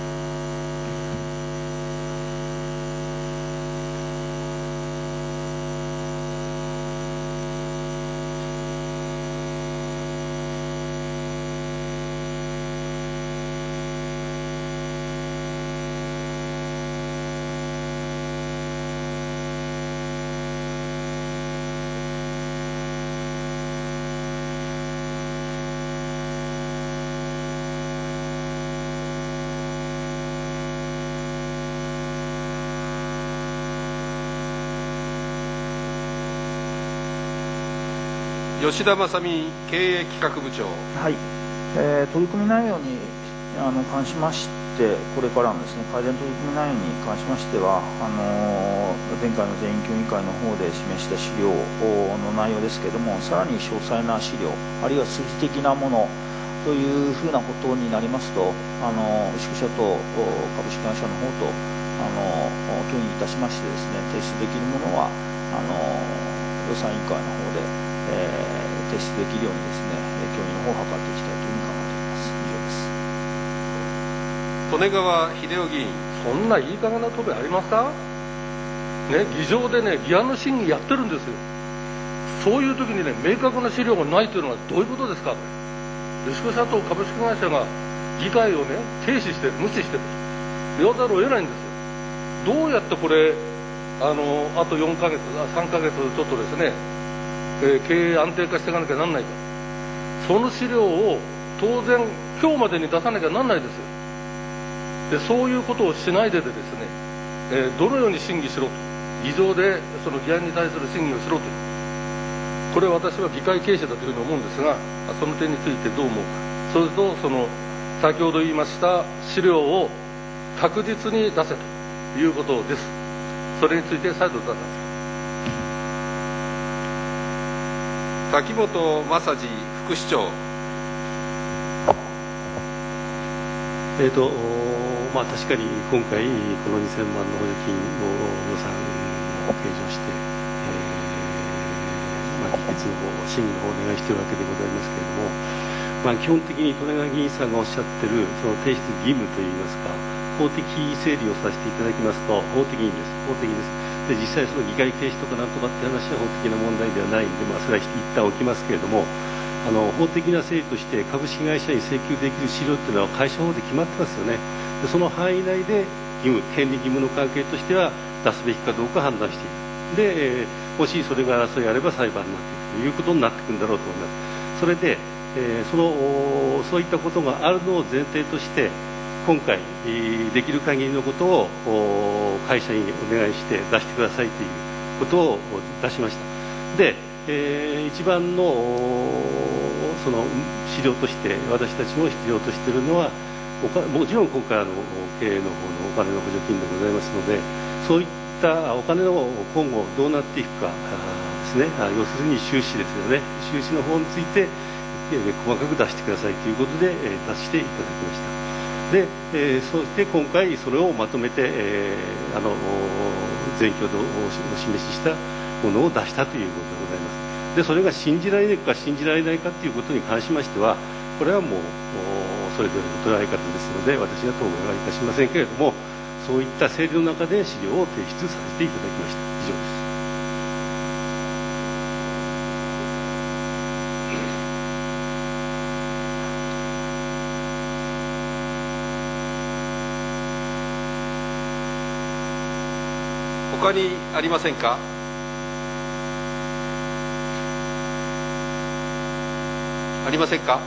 A: 吉田正美経営企画部長。
C: はい、えー、取り組み内容にあの関しまして、これからのですね改善取り組み内容に関しましては、あのー、前回の全員協議会の方で示した資料の内容ですけれども、さらに詳細な資料、あるいは数字的なものというふうなことになりますと、あの宿舎と株式会社の方とあの協議いたしましてですね、提出できるものはあの予算委員会の方で、えー、提出できるようにですね、協議の方を図っていきたいというふうに考えております。以上です。
A: 利根川秀夫議員。
E: そんないい加減な答弁ありますかね。議場でね議案の審議やってるんですよ。そういう時にね明確な資料がないというのはどういうことですか。宿舎と株式会社が議会をね停止して無視してる、言わざるを得ないんですよ。どうやってこれあのあとよんかげつさんかげつちょっとですね、えー、経営安定化していかなきゃなんないか、その資料を当然今日までに出さなきゃなんないですよ。でそういうことをしないででですね、えー、どのように審議しろと、議場でその議案に対する審議をしろという、これ私は議会軽視だというふうに思うんですが、その点についてどう思うか。それとその先ほど言いました資料を確実に出せということです。それについて再度伺います。
A: 滝本正治副市長。
F: えーとまあ、確かに今回このにせんまんの補助金の予算を計上して、えーまあ、議決の方審議の方をお願いしているわけでございますけれども、まあ、基本的に利根川議員さんがおっしゃってるその提出義務といいますか、法的整理をさせていただきますと、法的にです法的ですで実際その議会軽視とかなんとかって話は法的な問題ではないんで、まあ、それは一旦置きますけれども、あの法的な整理として株式会社に請求できる資料というのは会社法で決まってますよね。でその範囲内で義務権利義務の関係としては出すべきかどうか判断していく。で、えー、もしそれが争いあれば裁判になっていくということになっていくんだろうと思います。それで、えー、そのそういったことがあるのを前提として今回、えー、できる限りのことを会社にお願いして出してくださいということを出しました。で、えー、一番のその資料として私たちも必要としているのはおかもちろん今回の経営の方のお金の補助金でございますので、そういったお金を今後どうなっていくかですね、要するに収支ですよね、収支の方について細かく出してくださいということで出していただきました。で、えー、そして今回それをまとめて、えー、あの全挙でお示ししたものを出したということでございます。でそれが信じられるか信じられないかということに関しましては、これはもうそれぞれの捉え方ですので私は当面はいたしませんけれども、そういった整理の中で資料を提出させていただきました。以上です。
A: 他にありませんか。ありませんか。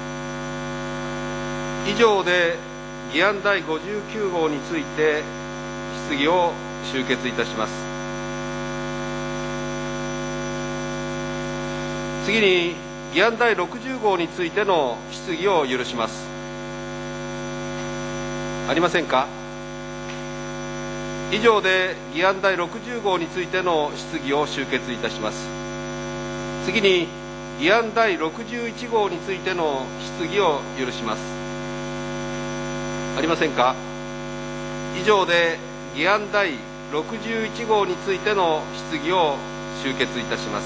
A: 以上で議案第ごじゅうきゅう号について質疑を終結いたします。次に議案第ろくじゅう号についての質疑を許します。ありませんか。 以上で議案第ろくじゅう号についての質疑を終結いたします。次に議案第ろくじゅういち号についての質疑を許します。ありませんか。以上で議案第ろくじゅういち号についての質疑を終結いたします。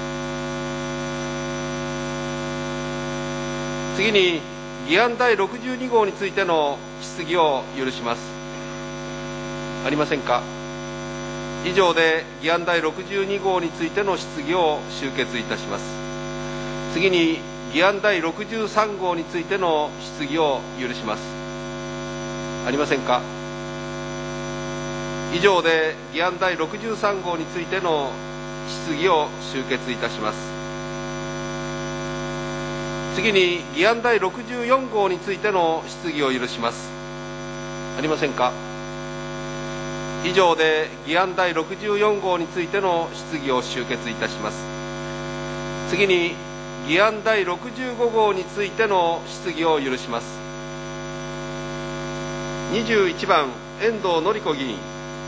A: 次に議案第ろくじゅうに号についての質疑を許します。ありませんか。以上で議案第ろくじゅうに号についての質疑を終結いたします。次に議案第ろくじゅうさん号についての質疑を許します。ありませんか。以上で議案第ろくじゅうさん号についての質疑を終結いたします。次に議案第ろくじゅうよん号についての質疑を許します。ありませんか。以上で議案第ろくじゅうよん号についての質疑を終結いたします。次に議案第ろくじゅうご号についての質疑を許します。にじゅういちばん遠藤典子議員。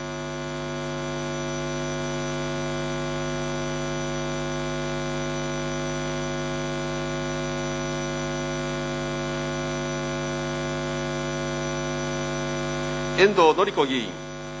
A: 遠藤典子議員。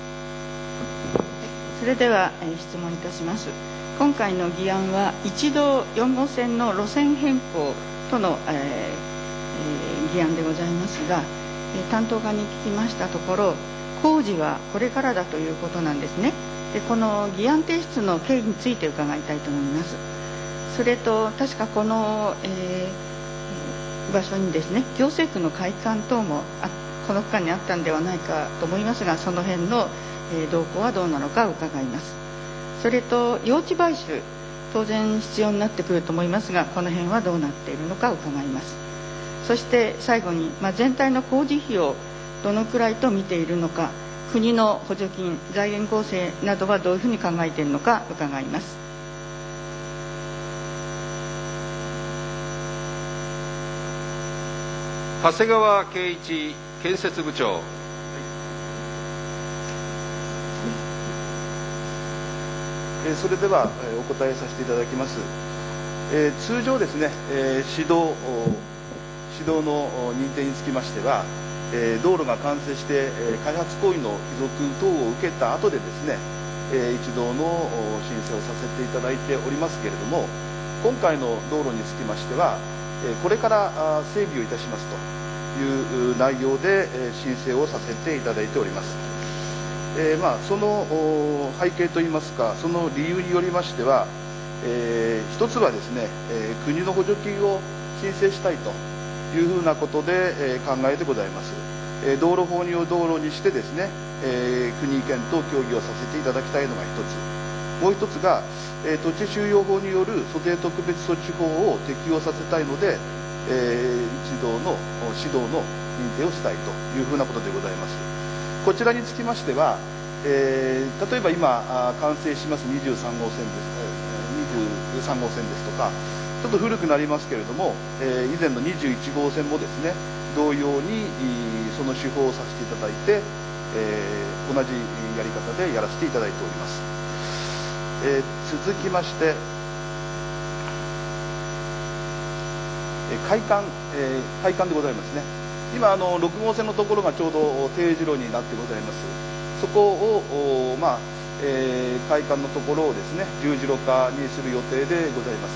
D: それでは、えー、質問いたします。今回の議案は一道よん号線の路線変更との、えーえー、議案でございますが、えー、担当課に聞きましたところ、工事はこれからだということなんですね。でこの議案提出の経緯について伺いたいと思います。それと確かこの、えー、場所にですね、行政区の会館等もあこの区間にあったんではないかと思いますが、その辺の、えー、動向はどうなのか伺います。それと用地買収、当然必要になってくると思いますが、この辺はどうなっているのか伺います。そして最後に、まあ、全体の工事費をどのくらいと見ているのか、国の補助金、財源構成などはどういうふうに考えているのか伺います。
A: 長谷川圭一建設部長。
B: それではお答えさせていただきます。えー、通常ですね、えー、指導指導の認定につきましては、えー、道路が完成して、えー、開発行為の帰属等を受けた後でですね、えー、一度の申請をさせていただいておりますけれども、今回の道路につきましては、えー、これから整備をいたしますという内容で、えー、申請をさせていただいております。えーまあ、その背景といいますか、その理由によりましては、えー、一つはですね、えー、国の補助金を申請したいというふうなことで、えー、考えてございます。えー、道路法による道路にしてですね、えー、国県と協議をさせていただきたいのが一つ、もう一つが、えー、土地収用法による租税特別措置法を適用させたいので、えー、一道の指導の認定をしたいというふうなことでございます。こちらにつきましては、えー、例えば今完成しますにじゅうさん号線です、にじゅうさん号線ですとか、ちょっと古くなりますけれども、えー、以前のにじゅういち号線もですね、同様にその手法をさせていただいて、えー、同じやり方でやらせていただいております。えー、続きまして、えー、会館、えー、会館でございますね。今あのろく号線のところがちょうど定時路になってございます。そこを、まあえー、会館のところをですね、十字路化にする予定でございます。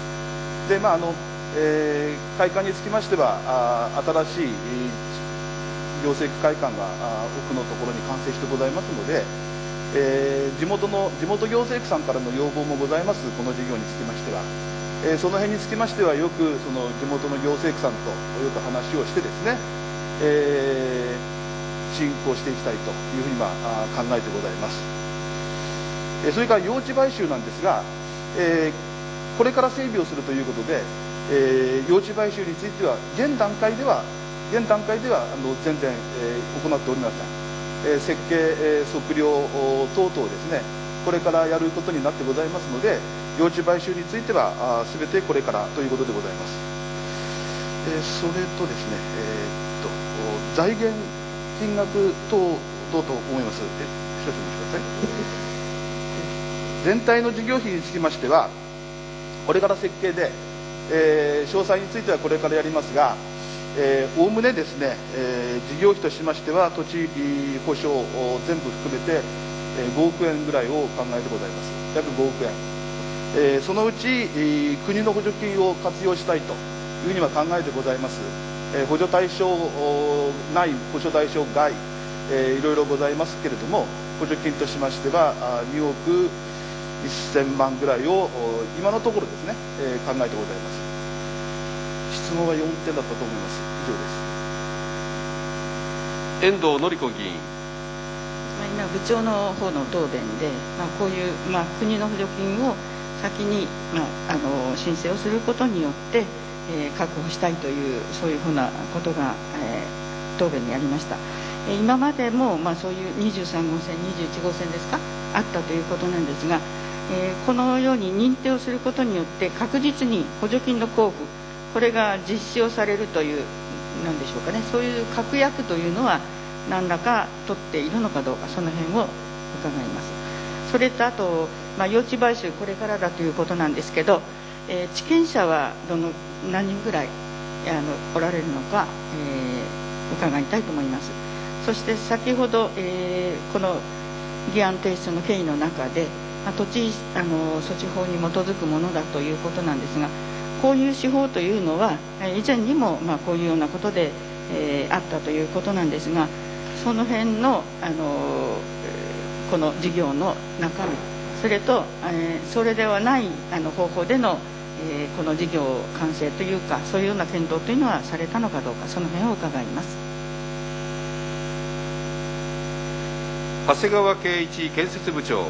B: で、まああのえー、会館につきましては、あ新しい行政区会館が奥のところに完成してございますので、えー、地元の地元行政区さんからの要望もございます。この事業につきましては、えー、その辺につきましてはよくその地元の行政区さんとよく話をしてですね、えー、進行していきたいというふうに、まあ、考えてございます。えー、それから用地買収なんですが、えー、これから整備をするということで、えー、用地買収については現段階では現段階ではあの全然、えー、行っておりません。えー、設計、えー、測量等々ですね、これからやることになってございますので、用地買収についてはすべてこれからということでございます。えー、それとですね、えー財源金額等どうと思います。
G: 少々お待ちください。全体の事業費につきましては、これから設計で、えー、詳細についてはこれからやりますが、おおむねですね、えー、事業費としましては、土地保証を全部含めて、えー、ごおくえんぐらいを考えてございます。約ごおくえん。えー、そのうち、えー、国の補助金を活用したいというふうには考えてございます。えー、補助対象内、補助対象外、えー、いろいろございますけれども、補助金としましてはにおくせんまんぐらいを今のところですね、えー、考えてございます。質問はよんてんだったと思います。以上です。
A: 遠藤典子議員。
D: 今部長の方の答弁で、まあ、こういう、まあ、国の補助金を先に、まあ、あの申請をすることによって、えー、確保したいというそういうふうなことが、えー、答弁にありました。えー、今までも、まあ、そういうにじゅうさんごうせんにじゅういちごうせんですかあったということなんですが、えー、このように認定をすることによって確実に補助金の交付これが実施をされるという何でしょうかね、そういう確約というのは何らか取っているのかどうか、その辺を伺います。それとあと、まあ、用地買収これからだということなんですけど、えー、地権者はどの何人ぐらいあのおられるのか、えー、伺いたいと思います。そして先ほど、えー、この議案提出の経緯の中で、まあ、土地あの措置法に基づくものだということなんですが、こういう手法というのは以前にも、まあ、こういうようなことで、えー、あったということなんですが、その辺の、あのこの事業の中身、それと、えー、それではないあの方法での、えー、この事業完成というか、そういうような検討というのはされたのかどうか、その辺を伺います。
A: 長谷川圭一建設部長。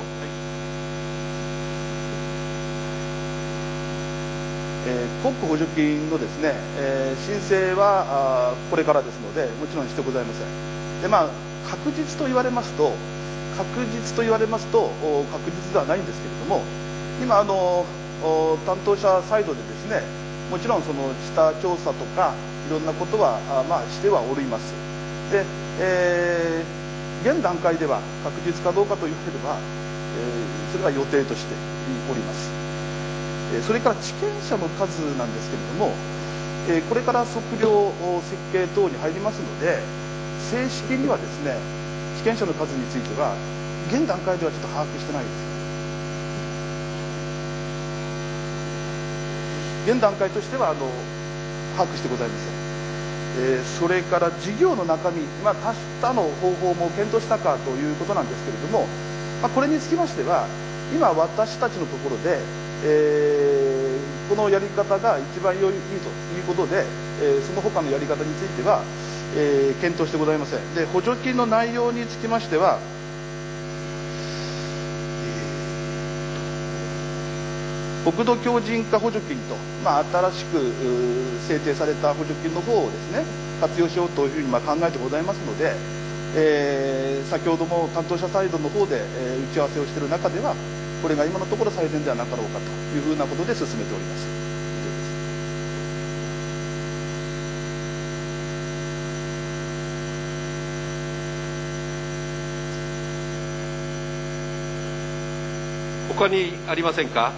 G: えー、国庫補助金のですね、えー、申請はあこれからですので、もちろんしてございません。で、まあ、確実と言われますと、確実と言われますと、確実ではないんですけれども、今、あの担当者サイドでですね、もちろんその下調査とか、いろんなことは、あまあ、してはおります。で、えー、現段階では確実かどうかと言われれば、えー、それは予定としております。それから地権者の数なんですけれども、これから測量設計等に入りますので、正式にはですね、地権者の数については現段階ではちょっと把握してないです。現段階としてはあの把握してございません。えー、それから事業の中身、まあ、他の方法も検討したかということなんですけれども、まあ、これにつきましては今私たちのところでえー、このやり方が一番良いということで、えー、その他のやり方については、えー、検討してございません。で、補助金の内容につきましては、えー、国土強靭化補助金と、まあ、新しく制定された補助金の方をですね、活用しようというふうにまあ考えてございますので、えー、先ほども担当者サイドの方で、えー、打ち合わせをしている中では、これが今のところ最善ではなかろうかというふうなことで進めております。
A: 他にありませんか。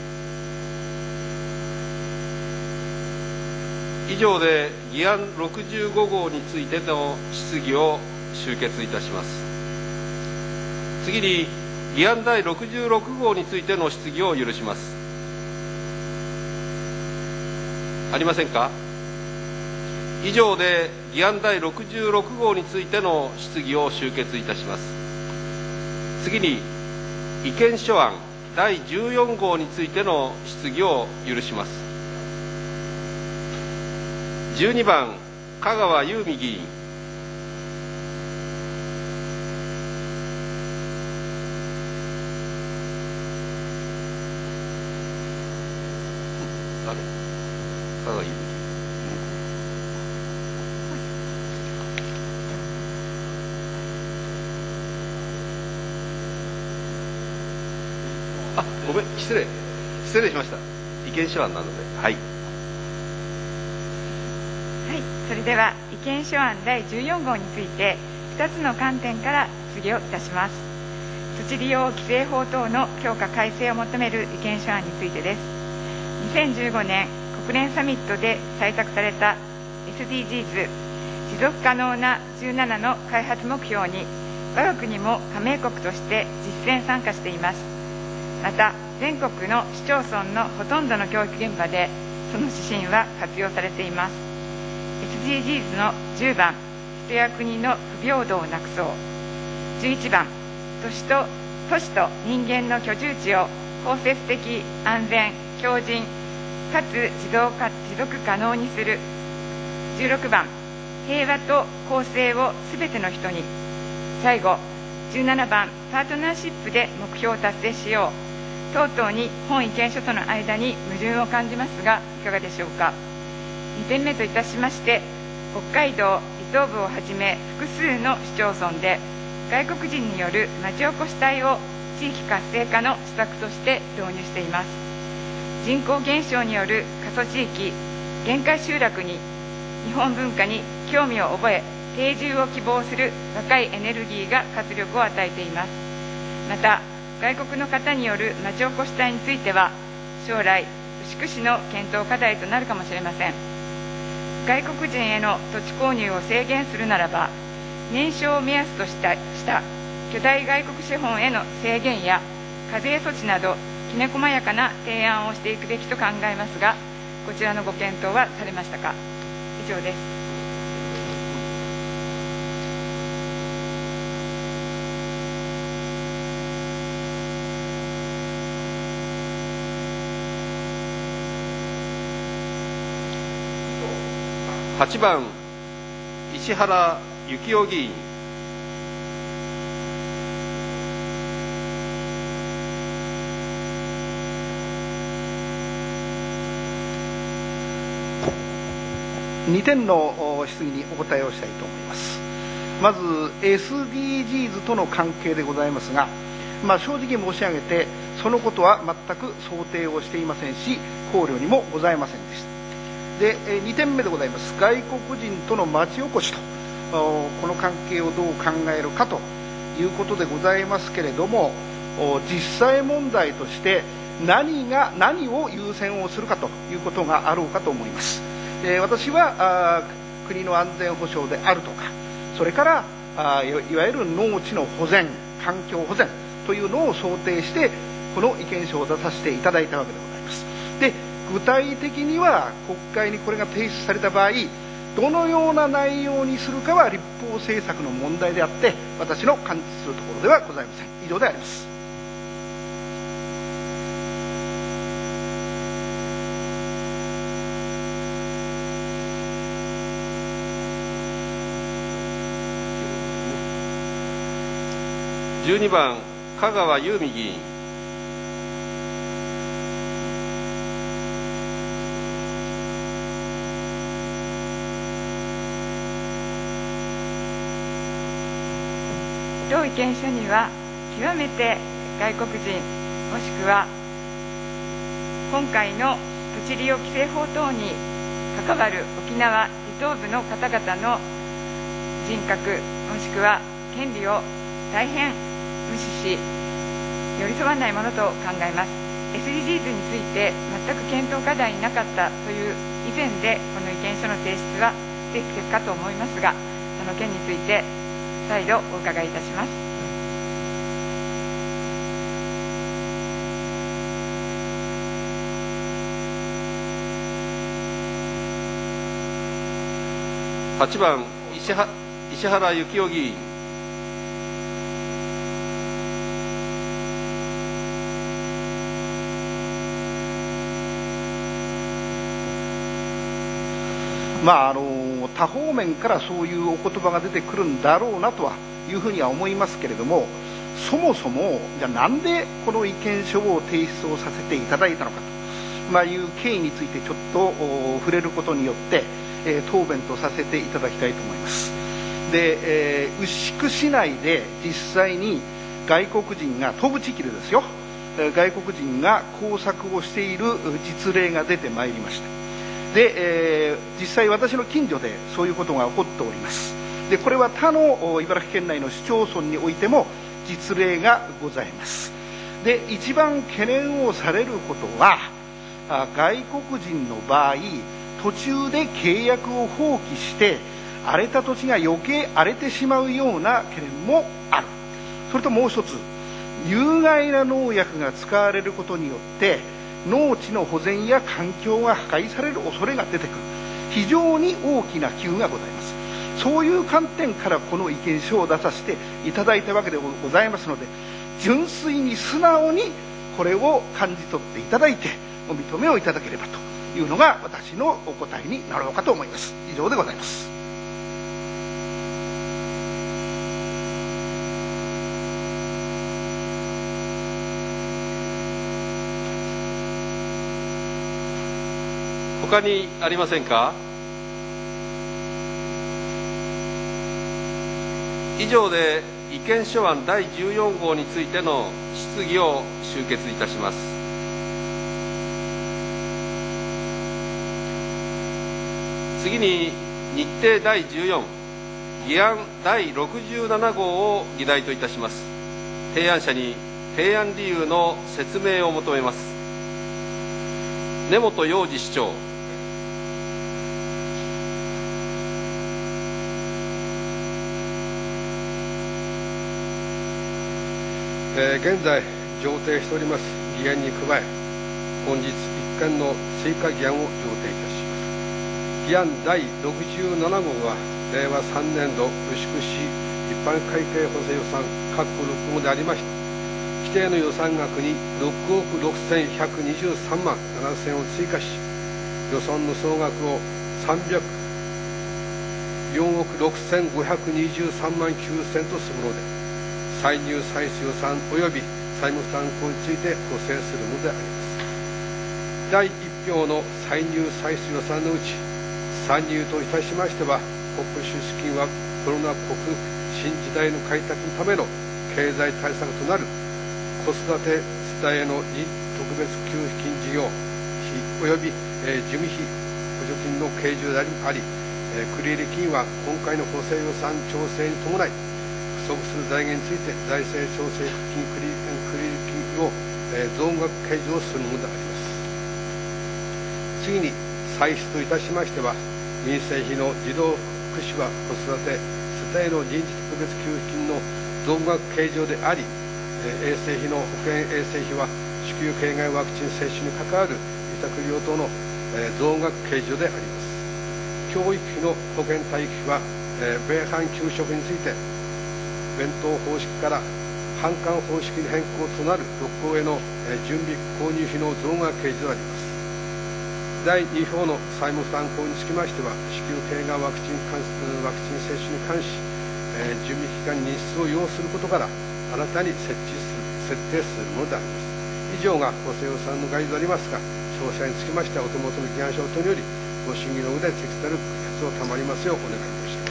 A: 以上で議案ろくじゅうごごうについての質疑を終結いたします。次に議案だいろくじゅうろくごうについての質疑を許します。ありませんか。以上で議案だいろくじゅうろくごうについての質疑を終結いたします。次に意見書案だいじゅうよんごうについての質疑を許します。じゅうにばん香川優美議員。誰？香川優美議員。あ、ごめん、失礼失礼しました。意見書案なので、はい。
H: はい、それでは意見書案だいじゅうよんごうについてふたつの観点から質疑をいたします。 土地利用規制法等の強化改正を求める意見書案についてです。にせんじゅうごねん国連サミットで採択された エスディージーズ 持続可能なじゅうななの開発目標に我が国も加盟国として実践参加しています。また全国の市町村のほとんどの教育現場でその指針は活用されています。 エスディージーズ のじゅうばん、人や国の不平等をなくそう。じゅういちばん、都市と都市と人間の居住地を包摂的、安全、強靭かつ持続か持続可能にする。じゅうろくばん、平和と公正をすべての人に。最後、じゅうななばん、パートナーシップで目標を達成しよう。等々に本意見書との間に矛盾を感じますがいかがでしょうか。にてんめといたしまして、北海道離島部をはじめ複数の市町村で外国人による町おこし隊を地域活性化の施策として導入しています。人口減少による過疎地域、限界集落に日本文化に興味を覚え定住を希望する若いエネルギーが活力を与えています。また外国の方による町おこし隊については将来牛久市の検討課題となるかもしれません。外国人への土地購入を制限するならば年商を目安としたした巨大外国資本への制限や課税措置などきめ細やかな提案をしていくべきと考えますが、こちらのご検討はされましたか。以上です。
A: はちばん石原幸男議員。
I: にてんの質疑にお答えをしたいと思います。まず エスディージーズ との関係でございますが、まあ、正直申し上げてそのことは全く想定をしていませんし考慮にもございませんでした。でにてんめでございます。外国人との町おこしとこの関係をどう考えるかということでございますけれども、実際問題として何が何を優先をするかということがあろうかと思います。えー、私は国の安全保障であるとか、それからあいわゆる農地の保全、環境保全というのを想定してこの意見書を出させていただいたわけでございます。で具体的には国会にこれが提出された場合どのような内容にするかは立法政策の問題であって私の感知するところではございません。以上であります。
A: じゅうにばん香川優美議員。
H: 同意見書には極めて外国人もしくは今回の土地利用規制法等に関わる沖縄離島部の方々の人格もしくは権利を大変無視し寄り添わないものと考えます。 エスディージーズ について全く検討課題になかったという以前でこの意見書の提出は不適切かと思いますが、その件について再度お伺いいたします。
A: はちばん石原石原幸男議員。
I: まあ、あの多方面からそういうお言葉が出てくるんだろうなとはいうふうには思いますけれども、そもそもじゃあなんでこの意見書を提出をさせていただいたのかと、まあ、いう経緯についてちょっと触れることによって、えー、答弁とさせていただきたいと思います。で、えー、牛久市内で実際に外国人が東部地域でですよ、外国人が工作をしている実例が出てまいりました。で、えー、実際私の近所でそういうことが起こっております。でこれは他の茨城県内の市町村においても実例がございます。で、一番懸念をされることは、外国人の場合、途中で契約を放棄して荒れた土地が余計荒れてしまうような懸念もある。それともう一つ、有害な農薬が使われることによって農地の保全や環境が破壊される恐れが出てくる、非常に大きな危惧がございます。そういう観点からこの意見書を出させていただいたわけでございますので、純粋に素直にこれを感じ取っていただいてお認めをいただければというのが私のお答えになろうかと思います。以上でございます。
A: 他にありませんか。以上で意見書案だいじゅうよん号についての質疑を終結いたします。次に日程だいじゅうよん議案だいろくじゅうなな号を議題といたします。提案者に提案理由の説明を求めます。根本洋次市長。
E: えー、現在上呈しております議案に加え、本日一件の追加議案を上呈いたします。議案だいろくじゅうなな号はれいわさんねんど牛久市一般会計補正予算括弧ろく号でありまして、規定の予算額にろくおくろくせんひゃくにじゅうさんまんななせんを追加し、予算の総額をさんびゃくよんおくろくせんごひゃくにじゅうさんまんきゅうせんとするもので、歳入歳出予算及び債務負担項について補正するのであります。だいいち票の歳入歳出予算のうち、参入といたしましては、国庫支出金はコロナ克服新時代の開拓のための経済対策となる子育て世帯への特別給付金事業費及び、えー、事務費補助金の計上であり、えー、繰入金は今回の補正予算調整に伴い不足する財源について財政調整金繰入金を、えー、増額計上するものであります。次に歳出といたしましては、民生費の児童福祉は子育て世帯の臨時特別給付金の増額計上であり、衛生費の保険衛生費は子宮頸がんワクチン接種に関わる委託料等の増額計上であります。教育費の保健体育費は米飯給食について弁当方式から販管方式に変更となる学校への準備購入費の増額計上であります。だいに票の債務負担項につきましては、子宮頸がんワクチンワクチン接種に関し、えー、準備期間に日数を要することから新たに設置する設定するものであります。以上が補正予算の概要でありますが、詳細につきましてはお手元の議案書等によりご審議の上で適切なる決を賜りますようお願い申し上げます。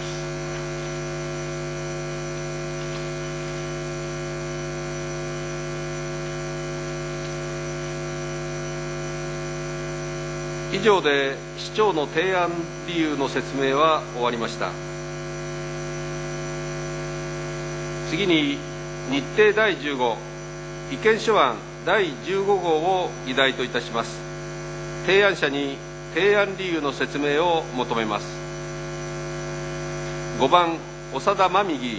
A: 以上で市長の提案理由の説明は終わりました。次に日程だいじゅうご意見書案だいじゅうご号を議題といたします。提案者に提案理由の説明を求めます。ごばん長田真美議員。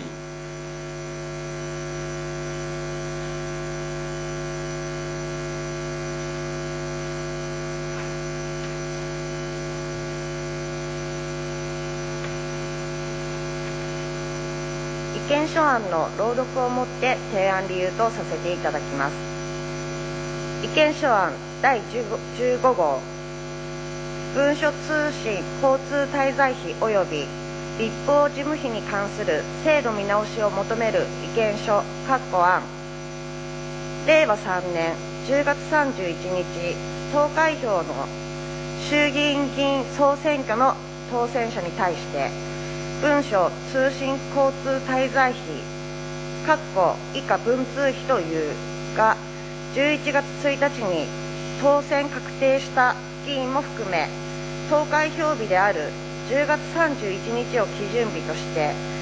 J: 意見書案の朗読をもって提案理由とさせていただきます。意見書案だいじゅうご号文書通信交通滞在費及び立法事務費に関する制度見直しを求める意見書括弧案れいわさんねんじゅうがつさんじゅういちにち投開票の衆議院議員総選挙の当選者に対して文書通信交通滞在費括弧以下文通費というがじゅういちがつついたちに当選確定した議員も含め投開票日であるじゅうがつさんじゅういちにちを基準日として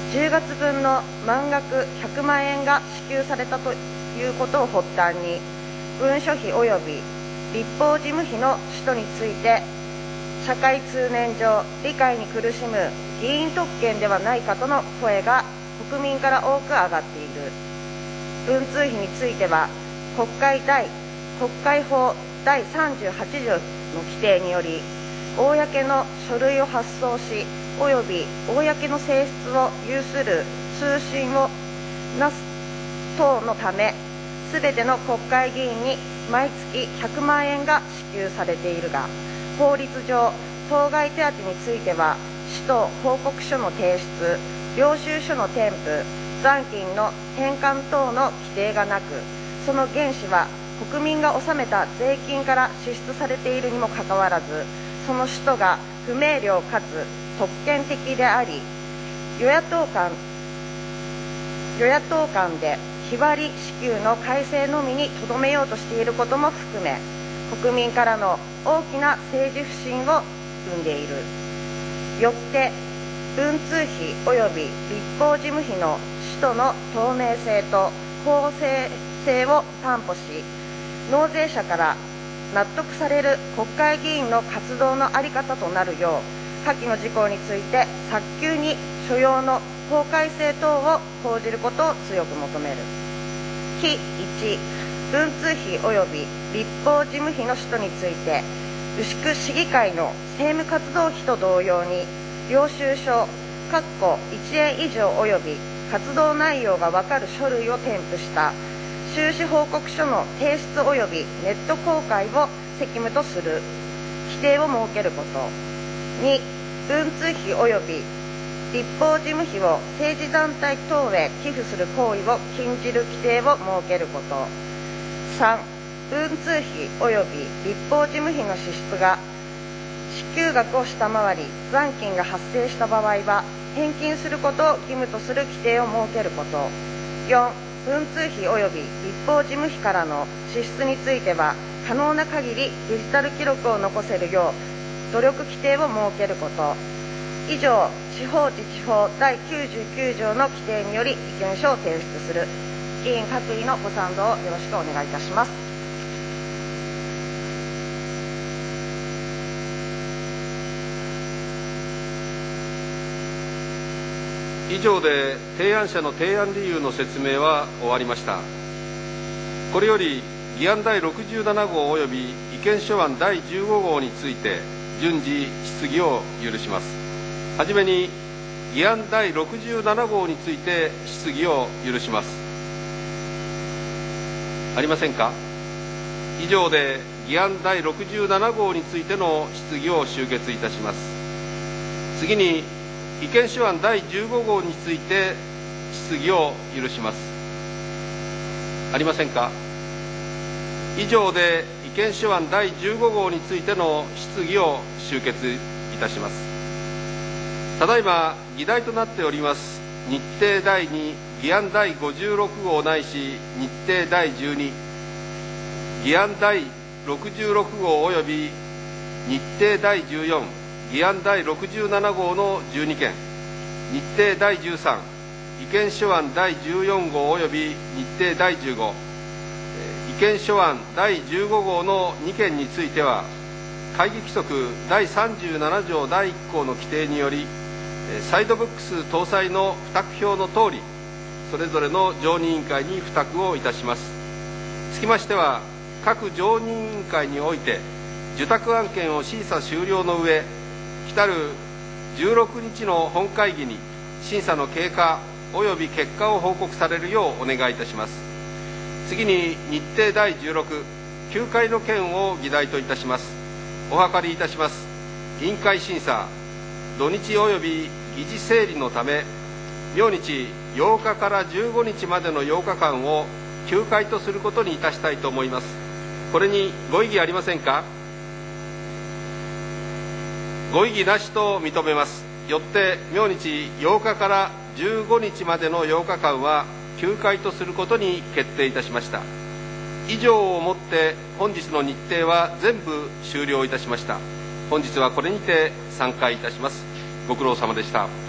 J: じゅうがつぶんの満額ひゃくまんえんが支給されたということを発端に、文書費及び立法事務費の使途について社会通念上理解に苦しむ議員特権ではないかとの声が国民から多く上がっている。文通費については国会第国会法第さんじゅうはちじょうの規定により、公の書類を発送し及び公の性質を有する通信をなす等のため、すべての国会議員に毎月ひゃくまんえんが支給されているが、法律上当該手当については使途報告書の提出、領収書の添付、残金の返還等の規定がなく、その原資は国民が納めた税金から支出されているにもかかわらず、その使途が不明瞭かつ特権的であり、与野党間与野党間で日割り支給の改正のみにとどめようとしていることも含め、国民からの大きな政治不信を生んでいる。よって文通費及び立法事務費の使途の透明性と公正性を担保し、納税者から納得される国会議員の活動の在り方となるよう、下記の事項について早急に所要の法改正等を講じることを強く求める。きいち、文通費及び立法事務費の使途について、牛久市議会の政務活動費と同様に、領収書いちえん以上及び活動内容が分かる書類を添付した収支報告書の提出及びネット公開を責務とする規定を設けること。に、文通費及び立法事務費を政治団体等へ寄付する行為を禁じる規定を設けること。さん、文通費及び立法事務費の支出が支給額を下回り残金が発生した場合は返金することを義務とする規定を設けること。よん、文通費及び立法事務費からの支出については可能な限りデジタル記録を残せるよう努力規定を設けること。以上、地方自治法だいきゅうじゅうきゅうじょうの規定により意見書を提出する。議員各位のご賛同をよろしくお願いいたします。
A: 以上で提案者の提案理由の説明は終わりました。これより議案だいろくじゅうななごう及び意見書案だいじゅうごごうについて順次質疑を許します。はじめに議案だいろくじゅうななごうについて質疑を許します。ありませんか。以上で議案だいろくじゅうななごうについての質疑を終結いたします。次に意見書案だいじゅうごごうについて質疑を許します。ありませんか。以上で意見書案だいじゅうごごうについての質疑を終結いたします。ただいま議題となっております日程だいに議案だいごじゅうろくごうないし日程だいじゅうに議案だいろくじゅうろくごうおよび日程だいじゅうよん議案だいろくじゅうななごうのじゅうにけん、日程だいじゅうさん、意見書案だいじゅうよんごうおよび日程だいじゅうご、意見書案だいじゅうごごうのにけんについては、会議規則だいさんじゅうななじょうだいいっこうの規定により、サイドブックス搭載の付託表のとおり、それぞれの常任委員会に付託をいたします。つきましては、各常任委員会において、受託案件を審査終了の上、来るじゅうろくにちの本会議に審査の経過及び結果を報告されるようお願いいたします。次に日程だいじゅうろく、きゅうかいの件を議題といたします。お諮りいたします。委員会審査、土日及び議事整理のため、明日ようかからじゅうごにちまでのようかかんをきゅうかいとすることにいたしたいと思います。これにご異議ありませんか。ご異議なしと認めます。よって明日ようかからじゅうごにちまでのようかかんはきゅうかいとすることに決定いたしました。以上をもって本日の日程は全部終了いたしました。本日はこれにて散会いたします。ご苦労様でした。